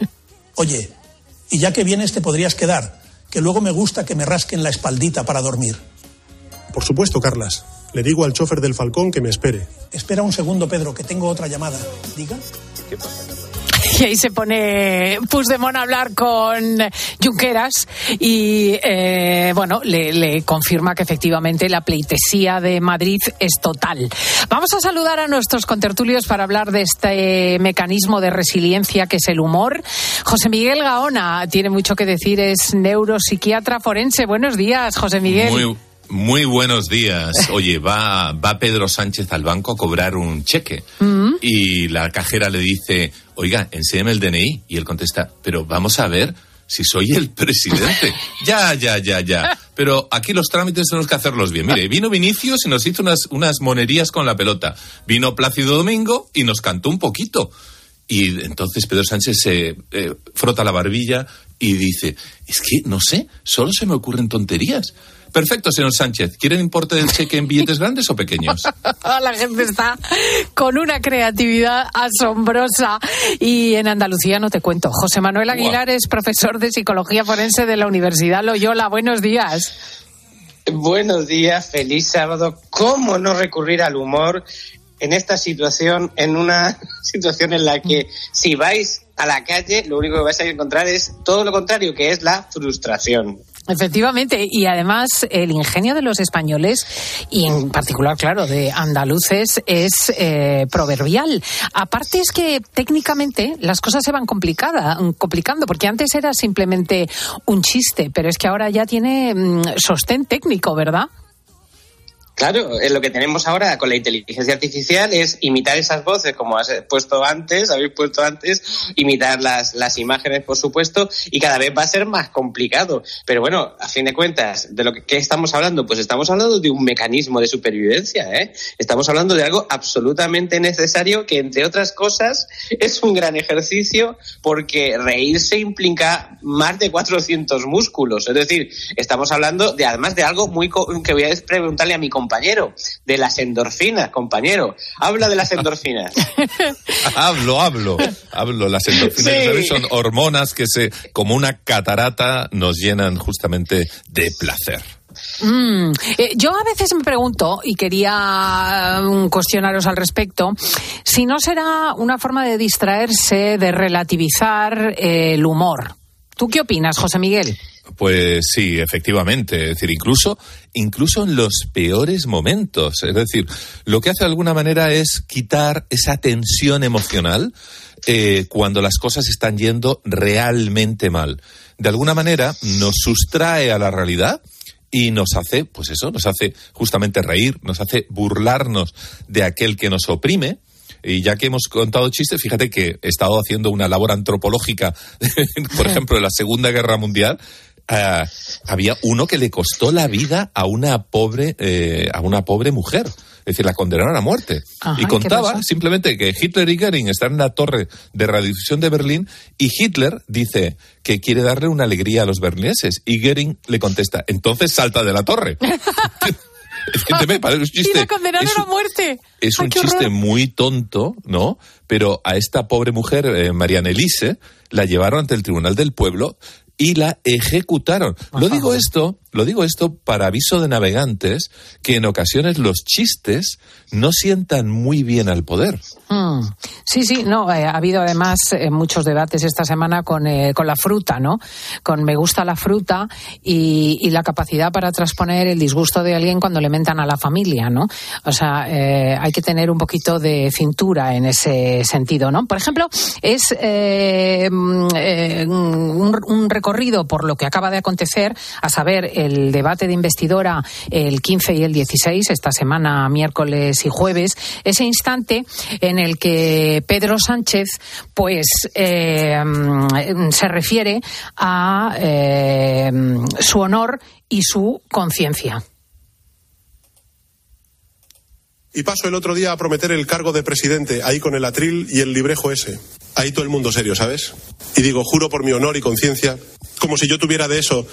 Oye, y ya que vienes te podrías quedar, que luego me gusta que me rasquen la espaldita para dormir. Por supuesto, Carles. Le digo al chofer del Falcón que me espere. Espera un segundo, Pedro, que tengo otra llamada. ¿Diga? ¿Qué pasa, Carles? Y ahí se pone Puigdemont a hablar con Junqueras y, eh, bueno, le, le confirma que efectivamente la pleitesía de Madrid es total. Vamos a saludar a nuestros contertulios para hablar de este mecanismo de resiliencia que es el humor. José Miguel Gaona tiene mucho que decir, es neuropsiquiatra forense. Buenos días, José Miguel. Muy... Muy buenos días. Oye, va, va Pedro Sánchez al banco a cobrar un cheque mm. y la cajera le dice, oiga, enséñame el D N I. Y él contesta, pero vamos a ver si soy el presidente. ya, ya, ya, ya. Pero aquí los trámites tenemos que hacerlos bien. Mire, vino Vinicius y nos hizo unas, unas monerías con la pelota. Vino Plácido Domingo y nos cantó un poquito. Y entonces Pedro Sánchez se eh, frota la barbilla y dice, es que, no sé, solo se me ocurren tonterías. Perfecto, señor Sánchez. ¿Quieren importe del cheque en billetes grandes o pequeños? La gente está con una creatividad asombrosa. Y en Andalucía no te cuento. José Manuel Aguilar wow. es profesor de Psicología Forense de la Universidad Loyola. Buenos días. Buenos días, feliz sábado. ¿Cómo no recurrir al humor en esta situación, en una situación en la que si vais a la calle, lo único que vais a encontrar es todo lo contrario, que es la frustración? Efectivamente, y además el ingenio de los españoles, y en particular, claro, de andaluces, es eh, proverbial. Aparte es que técnicamente las cosas se van complicada, complicando, porque antes era simplemente un chiste, pero es que ahora ya tiene mmm, sostén técnico, ¿verdad? Claro, lo que tenemos ahora con la inteligencia artificial es imitar esas voces, como has puesto antes, habéis puesto antes, imitar las, las imágenes, por supuesto, y cada vez va a ser más complicado. Pero bueno, a fin de cuentas, ¿de lo que ¿qué estamos hablando? Pues estamos hablando de un mecanismo de supervivencia, ¿eh? Estamos hablando de algo absolutamente necesario que, entre otras cosas, es un gran ejercicio porque reírse implica más de cuatrocientos músculos. Es decir, estamos hablando de, además, de algo muy co- que voy a preguntarle a mi compañero. Compañero, de las endorfinas, compañero. Habla de las endorfinas. hablo, hablo, hablo. Las endorfinas, sí. ¿Sabes? Son hormonas que se, como una catarata, nos llenan justamente de placer. Mm, eh, yo a veces me pregunto, y quería um, cuestionaros al respecto, si no será una forma de distraerse, de relativizar eh, el humor. ¿Tú qué opinas, José Miguel? Pues sí, efectivamente. Es decir, incluso, incluso en los peores momentos. Es decir, lo que hace de alguna manera es quitar esa tensión emocional eh, cuando las cosas están yendo realmente mal. De alguna manera nos sustrae a la realidad y nos hace, pues eso, nos hace justamente reír, nos hace burlarnos de aquel que nos oprime. Y ya que hemos contado chistes, fíjate que he estado haciendo una labor antropológica, por ejemplo, en la Segunda Guerra Mundial. Uh, había uno que le costó la vida a una pobre eh, a una pobre mujer, es decir, la condenaron a muerte. Ajá, y contaba simplemente que Hitler y Göring están en la torre de radiodifusión de Berlín y Hitler dice que quiere darle una alegría a los berlineses y Göring le contesta, entonces salta de la torre. Entiéndeme, parece un chiste. Y la condenaron es un, a muerte. Es Ay, un chiste horror. Muy tonto, ¿no? Pero a esta pobre mujer, eh, Marianne Elise, la llevaron ante el Tribunal del Pueblo y la ejecutaron. Ajá. Lo digo esto, lo digo esto para aviso de navegantes que en ocasiones los chistes no sientan muy bien al poder. Mm. Sí, sí, no, eh, ha habido además eh, muchos debates esta semana con, eh, con la fruta, ¿no? Con me gusta la fruta y, y la capacidad para transponer el disgusto de alguien cuando le mentan a la familia, ¿no? O sea, eh, hay que tener un poquito de cintura en ese sentido, ¿no? Por ejemplo, es eh, eh, un, un recorrido por lo que acaba de acontecer, a saber, el debate de investidura el quince y el dieciséis, esta semana, miércoles y jueves, ese instante en el que Pedro Sánchez pues eh, se refiere a eh, su honor y su conciencia. Y paso el otro día a prometer el cargo de presidente, ahí con el atril y el librejo ese. Ahí todo el mundo serio, ¿sabes? Y digo, juro por mi honor y conciencia, como si yo tuviera de eso.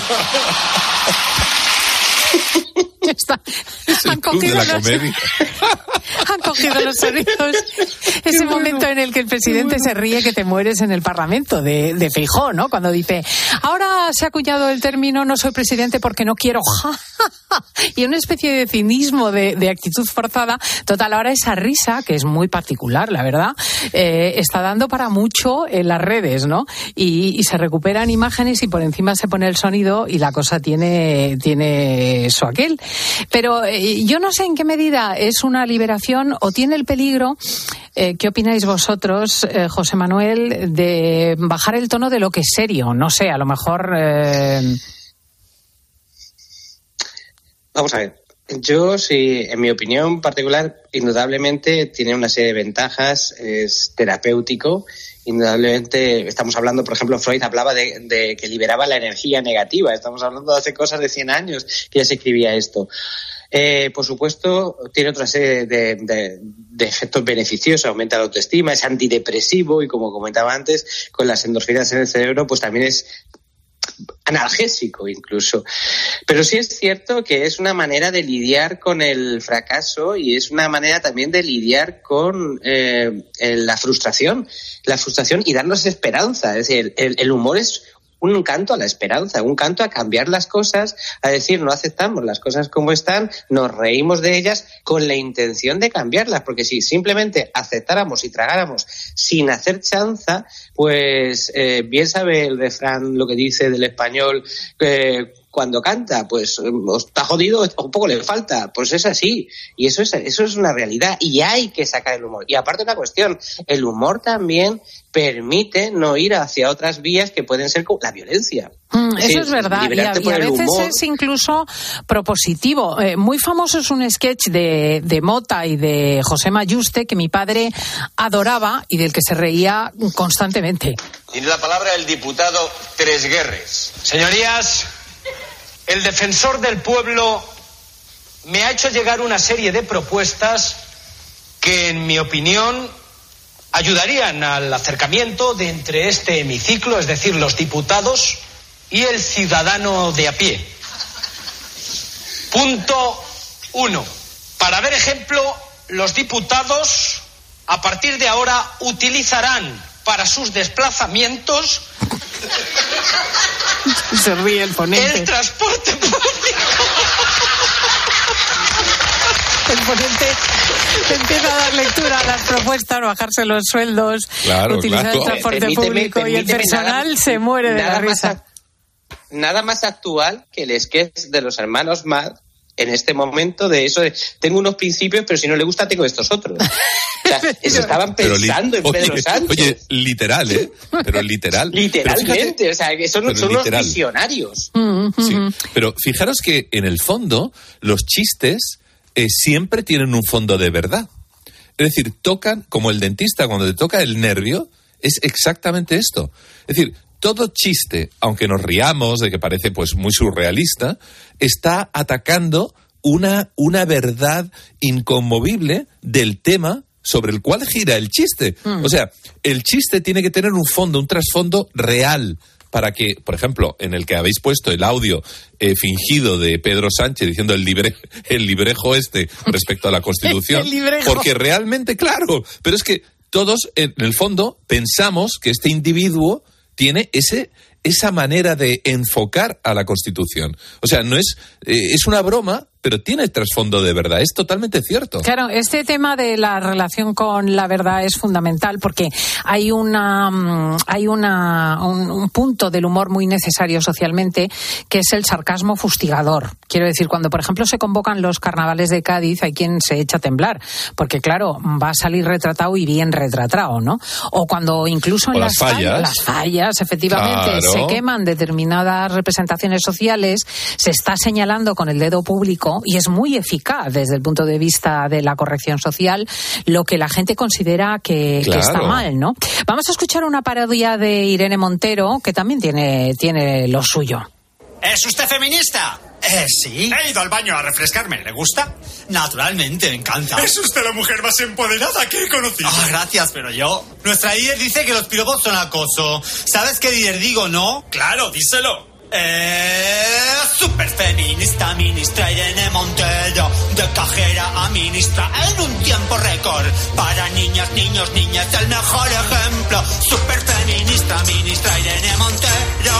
Está. Han cogido, los, han cogido los sonidos. Ese momento en el que el presidente se ríe que te mueres en el Parlamento de, de Feijóo, ¿no? Cuando dice, ahora se ha acuñado el término no soy presidente porque no quiero. Y una especie de cinismo, de, de actitud forzada. Total, ahora esa risa, que es muy particular, la verdad, eh, está dando para mucho en las redes, ¿no? Y, y se recuperan imágenes y por encima se pone el sonido y la cosa tiene, tiene eso aquel. Pero eh, yo no sé en qué medida es una liberación o tiene el peligro, eh, ¿qué opináis vosotros, eh, José Manuel, de bajar el tono de lo que es serio? No sé, a lo mejor... Eh... Vamos a ver. Yo, sí, en mi opinión particular, indudablemente tiene una serie de ventajas, es terapéutico. Indudablemente, estamos hablando, por ejemplo, Freud hablaba de, de que liberaba la energía negativa. Estamos hablando de hace cosas de cien años que ya se escribía esto. Eh, por supuesto, tiene otra serie de, de, de efectos beneficiosos, aumenta la autoestima, es antidepresivo y, como comentaba antes, con las endorfinas en el cerebro, pues también es analgésico incluso. Pero sí es cierto que es una manera de lidiar con el fracaso y es una manera también de lidiar con eh, la frustración, la frustración y darnos esperanza. Es decir, el, el humor es un canto a la esperanza, un canto a cambiar las cosas, a decir, no aceptamos las cosas como están, nos reímos de ellas con la intención de cambiarlas, porque si simplemente aceptáramos y tragáramos sin hacer chanza, pues eh, bien sabe el refrán lo que dice del español, eh, cuando canta, pues o está jodido o un poco le falta, pues es así, y eso es, eso es una realidad, y hay que sacar el humor. Y aparte una cuestión, el humor también permite no ir hacia otras vías que pueden ser como la violencia. Mm, es eso decir, es verdad, y a, y a veces humor. Es incluso propositivo. Eh, muy famoso es un sketch de, de Mota y de José Mayuste que mi padre adoraba y del que se reía constantemente. Tiene la palabra el diputado Tresguerres. Señorías, el defensor del pueblo me ha hecho llegar una serie de propuestas que, en mi opinión, ayudarían al acercamiento de entre este hemiciclo, es decir, los diputados, y el ciudadano de a pie. Punto uno. Para dar ejemplo, los diputados, a partir de ahora, utilizarán para sus desplazamientos se ríe el ponente. El transporte público. El ponente empieza a dar lectura a las propuestas, bajarse los sueldos, claro, utilizar claro. el transporte Permíteme, público y el permíteme, personal nada, se muere de nada la más risa. a- nada más actual que el sketch de los hermanos Mad en este momento de eso de tengo unos principios, pero si no le gusta tengo estos otros. O sea, eso estaban Pero li- pensando en Pedro oye, Sánchez. Oye, literal, ¿eh? Pero literal. Literalmente, Pero fíjate, o sea, que son, pero son unos literal. visionarios. Sí, pero fijaros que en el fondo los chistes eh, siempre tienen un fondo de verdad. Es decir, tocan, como el dentista cuando te toca el nervio, es exactamente esto. Es decir, todo chiste, aunque nos riamos de que parece pues muy surrealista, está atacando una, una verdad inconmovible del tema sobre el cual gira el chiste. Mm. O sea, el chiste tiene que tener un fondo, un trasfondo real, para que, por ejemplo, en el que habéis puesto el audio eh, fingido de Pedro Sánchez diciendo el, libre, el librejo este respecto a la Constitución, El librejo. porque realmente, claro, pero es que todos, en el fondo, pensamos que este individuo tiene ese esa manera de enfocar a la Constitución. O sea, no es eh, es una broma, pero tiene trasfondo de verdad. Es totalmente cierto. Claro, este tema de la relación con la verdad es fundamental porque hay una mm, hay una un, un punto del humor muy necesario socialmente que es el sarcasmo fustigador. Quiero decir, cuando por ejemplo se convocan los carnavales de Cádiz, hay quien se echa a temblar, porque claro, va a salir retratado y bien retratado, ¿no? O cuando incluso en O las las fallas. las fallas, efectivamente, Claro. se queman determinadas representaciones sociales, se está señalando con el dedo público y es muy eficaz desde el punto de vista de la corrección social lo que la gente considera que, Claro. que está mal, ¿no? Vamos a escuchar una parodia de Irene Montero que también tiene, tiene lo suyo. ¿Es usted feminista? Eh, sí. He ido al baño a refrescarme. ¿Le gusta? Naturalmente, me encanta. Es usted la mujer más empoderada que he conocido. Ah, gracias, pero yo... Nuestra líder dice que los piropos son acoso. ¿Sabes qué líder digo, no? Claro, díselo. Eh, super feminista, ministra Irene Montero, de cajera a ministra en un tiempo récord. Para niñas, niños, niñas, el mejor ejemplo. Super feminista, ministra Irene Montero.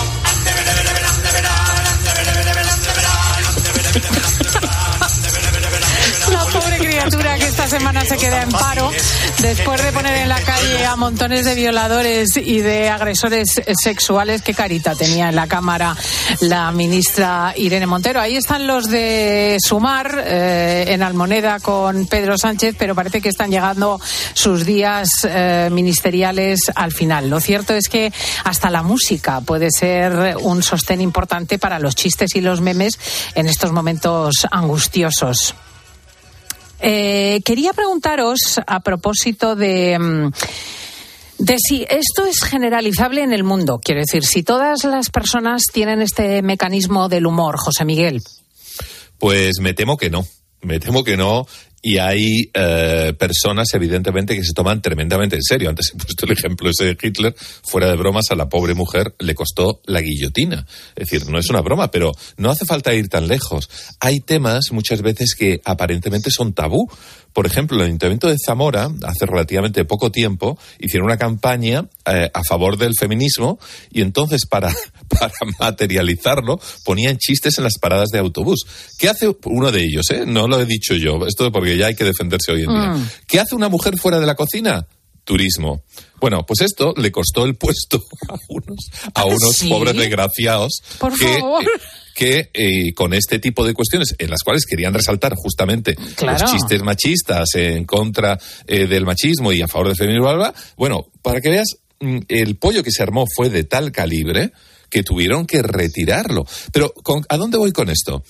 La pobre criatura que esta semana se queda en paro después de poner en la calle a montones de violadores y de agresores sexuales. Qué carita tenía en la Cámara la ministra Irene Montero. Ahí están los de Sumar eh, en Almoneda con Pedro Sánchez, pero parece que están llegando sus días eh, ministeriales al final. Lo cierto es que hasta la música puede ser un sostén importante para los chistes y los memes en estos momentos angustiosos. Eh, quería preguntaros a propósito de, mm, de si esto es generalizable en el mundo. Quiero decir, si todas las personas tienen este mecanismo del humor, José Miguel. Pues me temo que no. Me temo que no. Y hay eh, personas, evidentemente, que se toman tremendamente en serio. Antes he puesto el ejemplo ese de Hitler. Fuera de bromas, a la pobre mujer le costó la guillotina. Es decir, no es una broma, pero no hace falta ir tan lejos. Hay temas, muchas veces, que aparentemente son tabú. Por ejemplo, en el Ayuntamiento de Zamora, hace relativamente poco tiempo, hicieron una campaña eh, a favor del feminismo y entonces, para, para materializarlo, ponían chistes en las paradas de autobús. ¿Qué hace uno de ellos? Eh? No lo he dicho yo, esto porque ya hay que defenderse hoy en día. Mm. ¿Qué hace una mujer fuera de la cocina? Turismo. Bueno, pues esto le costó el puesto a unos, a unos ¿Sí? pobres desgraciados Por que, favor. eh, que eh, con este tipo de cuestiones en las cuales querían resaltar justamente claro. los chistes machistas en contra eh, del machismo y a favor del feminismo, bla, bla, bla, bueno, para que veas, el pollo que se armó fue de tal calibre que tuvieron que retirarlo. Pero, ¿con, ¿a dónde voy con esto?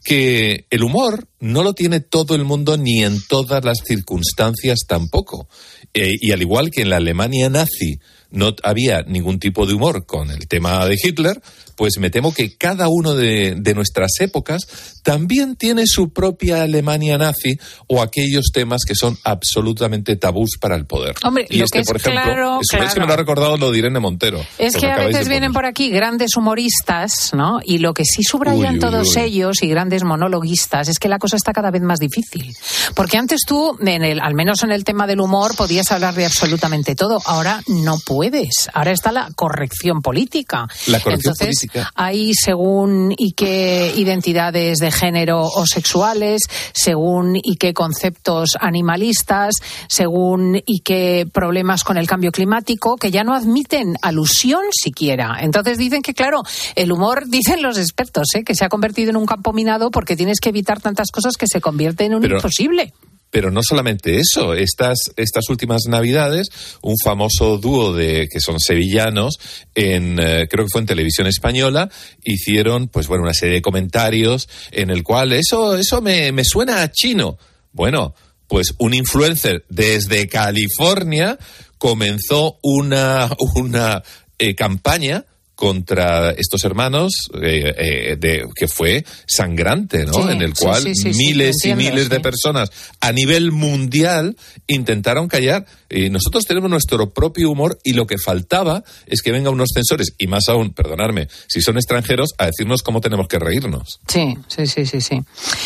Que el humor no lo tiene todo el mundo ni en todas las circunstancias tampoco. Eh, y al igual que en la Alemania nazi no había ningún tipo de humor con el tema de Hitler, pues me temo que cada uno de, de nuestras épocas también tiene su propia Alemania nazi o aquellos temas que son absolutamente tabús para el poder. Hombre, y lo este, que es por ejemplo, claro, es, claro. es que me lo ha recordado lo de Irene Montero. Es que a veces vienen por aquí grandes humoristas, ¿no? Y lo que sí subrayan uy, uy, todos uy. ellos y grandes monologuistas es que la cosa está cada vez más difícil. Porque antes tú, en el, al menos en el tema del humor, podías hablar de absolutamente todo. Ahora no puedes. Ahora está la corrección política. La corrección Entonces, política. hay según y qué identidades de género o sexuales, según y qué conceptos animalistas, según y qué problemas con el cambio climático, que ya no admiten alusión siquiera. Entonces dicen que, claro, el humor, dicen los expertos, ¿eh? que se ha convertido en un campo minado porque tienes que evitar tantas cosas que se convierten en un Pero... imposible. Pero no solamente eso, estas, estas últimas Navidades, un famoso dúo de que son sevillanos, en eh, creo que fue en Televisión Española, hicieron pues bueno una serie de comentarios en el cual eso, eso me, me suena a chino. Bueno, pues un influencer desde California comenzó una, una eh, campaña contra estos hermanos, eh, eh, de, que fue sangrante, ¿no? Sí, en el sí, cual sí, sí, sí, miles sí, y entiendo, miles sí. de personas a nivel mundial intentaron callar. Y nosotros tenemos nuestro propio humor y lo que faltaba es que vengan unos censores, y más aún, perdonadme, si son extranjeros, a decirnos cómo tenemos que reírnos. Sí, sí, sí, sí, sí.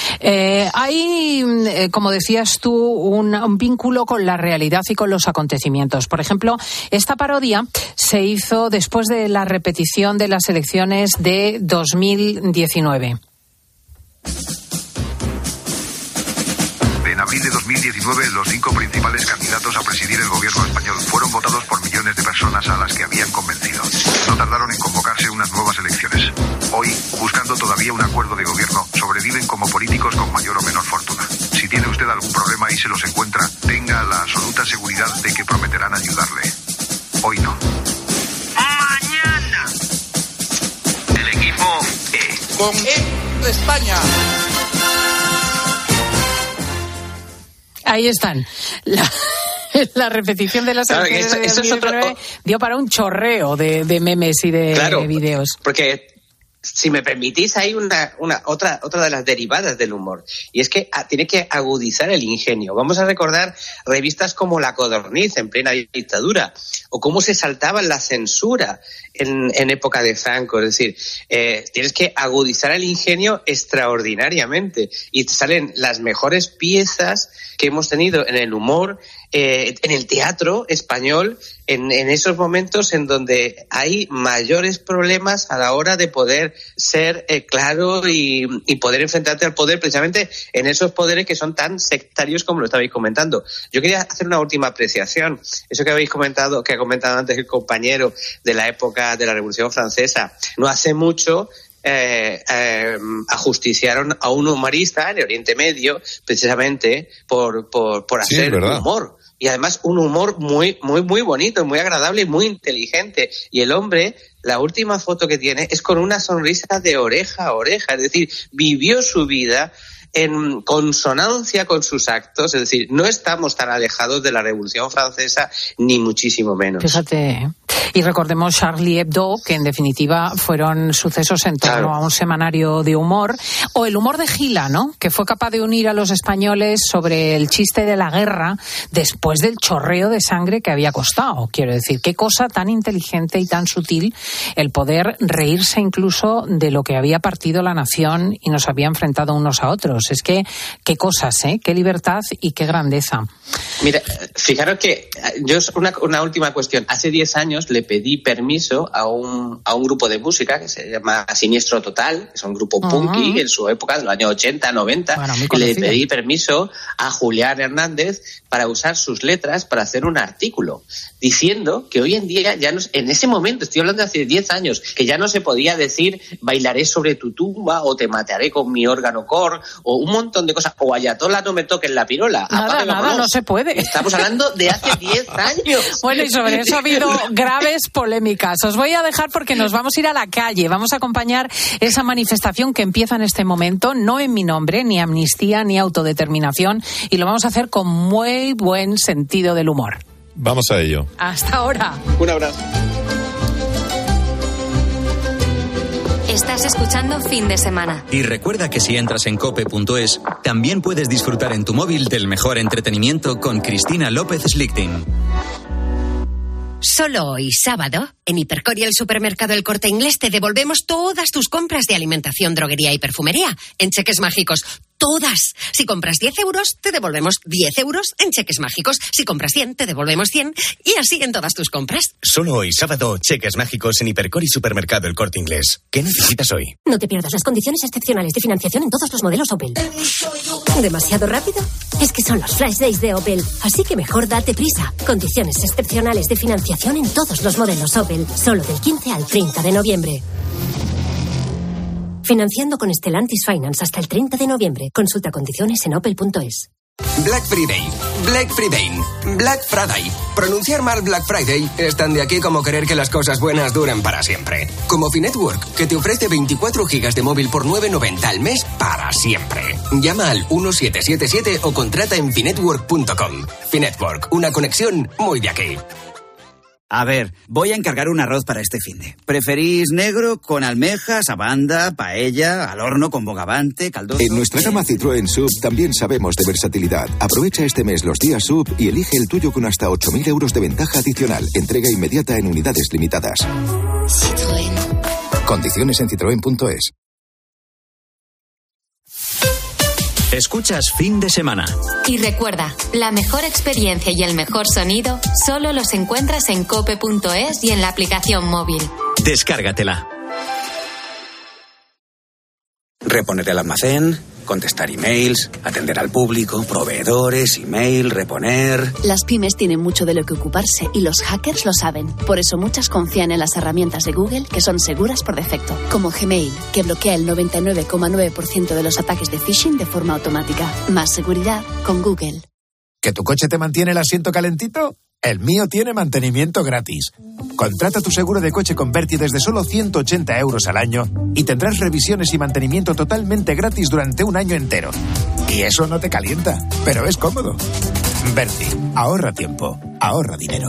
Eh, hay, eh, como decías tú, un, un vínculo con la realidad y con los acontecimientos. Por ejemplo, esta parodia se hizo después de la repetición de las elecciones de dos mil diecinueve. En abril de dos mil diecinueve, los cinco principales candidatos a presidir el gobierno español fueron votados por millones de personas a las que habían convencido. No tardaron en convocarse unas nuevas elecciones. Hoy, buscando todavía un acuerdo de gobierno, sobreviven como políticos con mayor o menor fortuna. Si tiene usted algún problema y se los encuentra, tenga la absoluta seguridad de que prometerán ayudarle. Hoy no. Mañana. El equipo E. Con E España. Ahí están. La, la repetición de las claro, elecciones esto, de esto dos mil diecinueve es otro... dio para un chorreo de, de memes y de, claro, de vídeos. Porque si me permitís, hay una, una otra otra de las derivadas del humor, y es que a, tiene que agudizar el ingenio. Vamos a recordar revistas como La Codorniz en plena dictadura, o cómo se saltaba la censura en, en época de Franco. Es decir, eh, tienes que agudizar el ingenio extraordinariamente, y te salen las mejores piezas que hemos tenido en el humor, eh, en el teatro español, en, en esos momentos en donde hay mayores problemas a la hora de poder ser eh, claro y, y poder enfrentarte al poder, precisamente en esos poderes que son tan sectarios como lo estabais comentando. Yo quería hacer una última apreciación. Eso que habéis comentado, que ha comentado antes el compañero de la época de la Revolución Francesa, no hace mucho Eh, eh, ajusticiaron a un humorista en el Oriente Medio precisamente por, por, por hacer sí, humor. Y además un humor muy, muy, muy bonito, muy agradable y muy inteligente. Y el hombre, la última foto que tiene es con una sonrisa de oreja a oreja. Es decir, vivió su vida en consonancia con sus actos. Es decir, no estamos tan alejados de la Revolución Francesa, ni muchísimo menos. Fíjate, ¿eh? Y recordemos Charlie Hebdo, que en definitiva fueron sucesos en torno claro. a un semanario de humor, o el humor de Gila, ¿no? Que fue capaz de unir a los españoles sobre el chiste de la guerra después del chorreo de sangre que había costado. Quiero decir, qué cosa tan inteligente y tan sutil el poder reírse incluso de lo que había partido la nación y nos había enfrentado unos a otros. Es que, qué cosas, ¿eh? Qué libertad y qué grandeza. Mira, fijaros que yo, una, una última cuestión. Hace diez años le pedí permiso a un, a un grupo de música que se llama Siniestro Total, que es un grupo uh-huh. punky en su época, de los años ochenta, noventa. Bueno, y le pedí permiso a Julián Hernández para usar sus letras para hacer un artículo, diciendo que hoy en día, ya no, en ese momento, estoy hablando de hace diez años, que ya no se podía decir bailaré sobre tu tumba o te mataré con mi órgano core o un montón de cosas, o ayatollah no me toques la pirola. Nada, nada, no se puede. Estamos hablando de hace diez años. Bueno, y sobre eso ha habido graves polémicas. Os voy a dejar porque nos vamos a ir a la calle. Vamos a acompañar esa manifestación que empieza en este momento, no en mi nombre, ni amnistía, ni autodeterminación, y lo vamos a hacer con muy buen sentido del humor. Vamos a ello. Hasta ahora. Un abrazo. Estás escuchando Fin de Semana. Y recuerda que si entras en cope punto es, también puedes disfrutar en tu móvil del mejor entretenimiento con Cristina López Slichting. Solo hoy, sábado, en Hipercor y el supermercado El Corte Inglés te devolvemos todas tus compras de alimentación, droguería y perfumería en cheques mágicos. Todas. Si compras diez euros, te devolvemos diez euros en cheques mágicos. Si compras cien, te devolvemos cien. Y así en todas tus compras. Solo hoy, sábado, cheques mágicos en Hipercor y supermercado El Corte Inglés. ¿Qué necesitas hoy? No te pierdas las condiciones excepcionales de financiación en todos los modelos Opel. ¿Demasiado rápido? Es que son los Flash Days de Opel. Así que mejor date prisa. Condiciones excepcionales de financiación en todos los modelos Opel. Solo del quince al treinta de noviembre. Financiando con Stellantis Finance hasta el treinta de noviembre. Consulta condiciones en opel punto es. Black Friday, Black Friday, Black Friday. Pronunciar mal Black Friday es tan de aquí como querer que las cosas buenas duren para siempre. Como Finetwork, que te ofrece veinticuatro gigas de móvil por nueve noventa al mes para siempre. Llama al uno siete siete siete o contrata en finetwork punto com. Finetwork, una conexión muy de aquí. A ver, voy a encargar un arroz para este finde. ¿Preferís negro con almejas, abanda, paella, al horno con bogavante, caldoso? En nuestra gama Citroën Sub también sabemos de versatilidad. Aprovecha este mes los días Sub y elige el tuyo con hasta ocho mil euros de ventaja adicional. Entrega inmediata en unidades limitadas. Citroën. Condiciones en citroen punto es. Escuchas Fin de Semana. Y recuerda, la mejor experiencia y el mejor sonido solo los encuentras en cope punto es y en la aplicación móvil. Descárgatela. Reponer el almacén, contestar emails, atender al público, proveedores, email, reponer... Las pymes tienen mucho de lo que ocuparse y los hackers lo saben. Por eso muchas confían en las herramientas de Google que son seguras por defecto. Como Gmail, que bloquea el noventa y nueve coma nueve por ciento de los ataques de phishing de forma automática. Más seguridad con Google. ¿Que tu coche te mantiene el asiento calentito? El mío tiene mantenimiento gratis. Contrata tu seguro de coche con Berti desde solo ciento ochenta euros al año y tendrás revisiones y mantenimiento totalmente gratis durante un año entero. Y eso no te calienta, pero es cómodo. Berti, ahorra tiempo, ahorra dinero.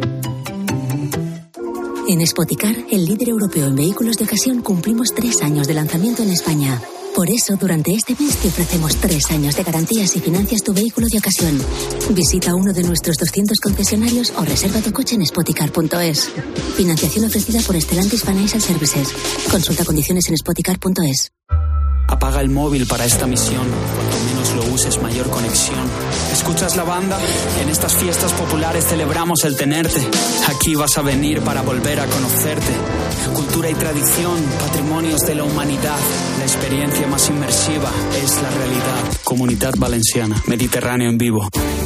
En Spoticar, el líder europeo en vehículos de ocasión, cumplimos tres años de lanzamiento en España. Por eso, durante este mes te ofrecemos tres años de garantías y financias tu vehículo de ocasión. Visita uno de nuestros doscientos concesionarios o reserva tu coche en spoticar punto es. Financiación ofrecida por Stellantis Financial Services. Consulta condiciones en spoticar punto es. Apaga el móvil para esta misión. Cuanto menos lo uses, mayor conexión. ¿Escuchas la banda? En estas fiestas populares celebramos el tenerte. Aquí vas a venir para volver a conocerte. Cultura y tradición, patrimonios de la humanidad. La experiencia más inmersiva es la realidad. Comunidad Valenciana, Mediterráneo en vivo.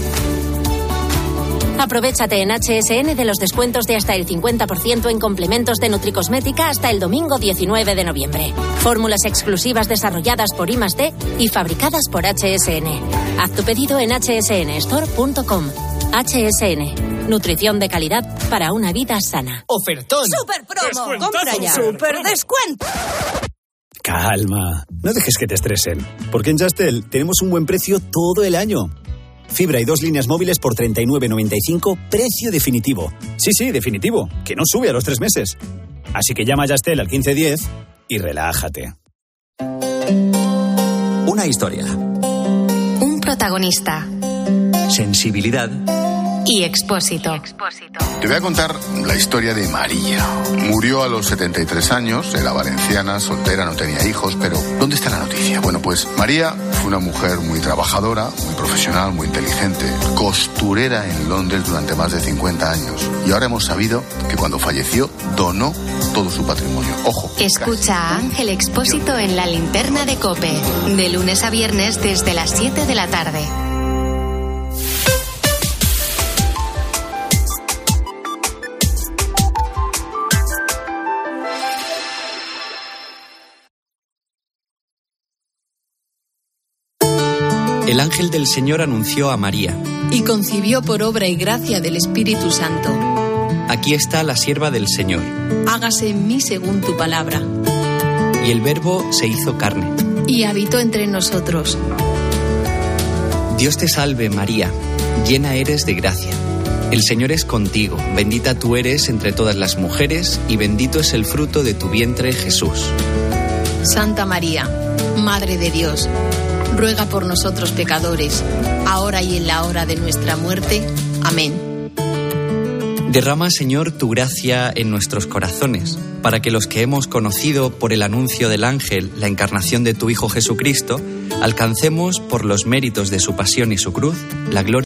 Aprovechate en H S N de los descuentos de hasta el cincuenta por ciento en complementos de Nutricosmética hasta el domingo diecinueve de noviembre. Fórmulas exclusivas desarrolladas por I más D y fabricadas por H S N. Haz tu pedido en hache ese ene store punto com. H S N. Nutrición de calidad para una vida sana. Ofertón. Super promo. Compra ya. Super descuento. Calma. No dejes que te estresen. Porque en Yastel tenemos un buen precio todo el año. Fibra y dos líneas móviles por treinta y nueve noventa y cinco, precio definitivo. Sí, sí, definitivo, que no sube a los tres meses. Así que llama a Yastel al quince diez y relájate. Una historia. Un protagonista. Sensibilidad. y Expósito. Te voy a contar la historia de María. Murió a los setenta y tres años, era valenciana, soltera, no tenía hijos, pero ¿dónde está la noticia? Bueno, pues María fue una mujer muy trabajadora, muy profesional, muy inteligente, costurera en Londres durante más de cincuenta años. Y ahora hemos sabido que cuando falleció donó todo su patrimonio. Ojo. Escucha a Ángel Expósito en La Linterna de COPE, de lunes a viernes desde las siete de la tarde. El ángel del Señor anunció a María. Y concibió por obra y gracia del Espíritu Santo. Aquí está la sierva del Señor. Hágase en mí según tu palabra. Y el Verbo se hizo carne. Y habitó entre nosotros. Dios te salve, María, llena eres de gracia. El Señor es contigo, bendita tú eres entre todas las mujeres, y bendito es el fruto de tu vientre, Jesús. Santa María, Madre de Dios, ruega por nosotros pecadores, ahora y en la hora de nuestra muerte. Amén. Derrama, Señor, tu gracia en nuestros corazones, para que los que hemos conocido por el anuncio del ángel la encarnación de tu Hijo Jesucristo, alcancemos por los méritos de su pasión y su cruz la gloria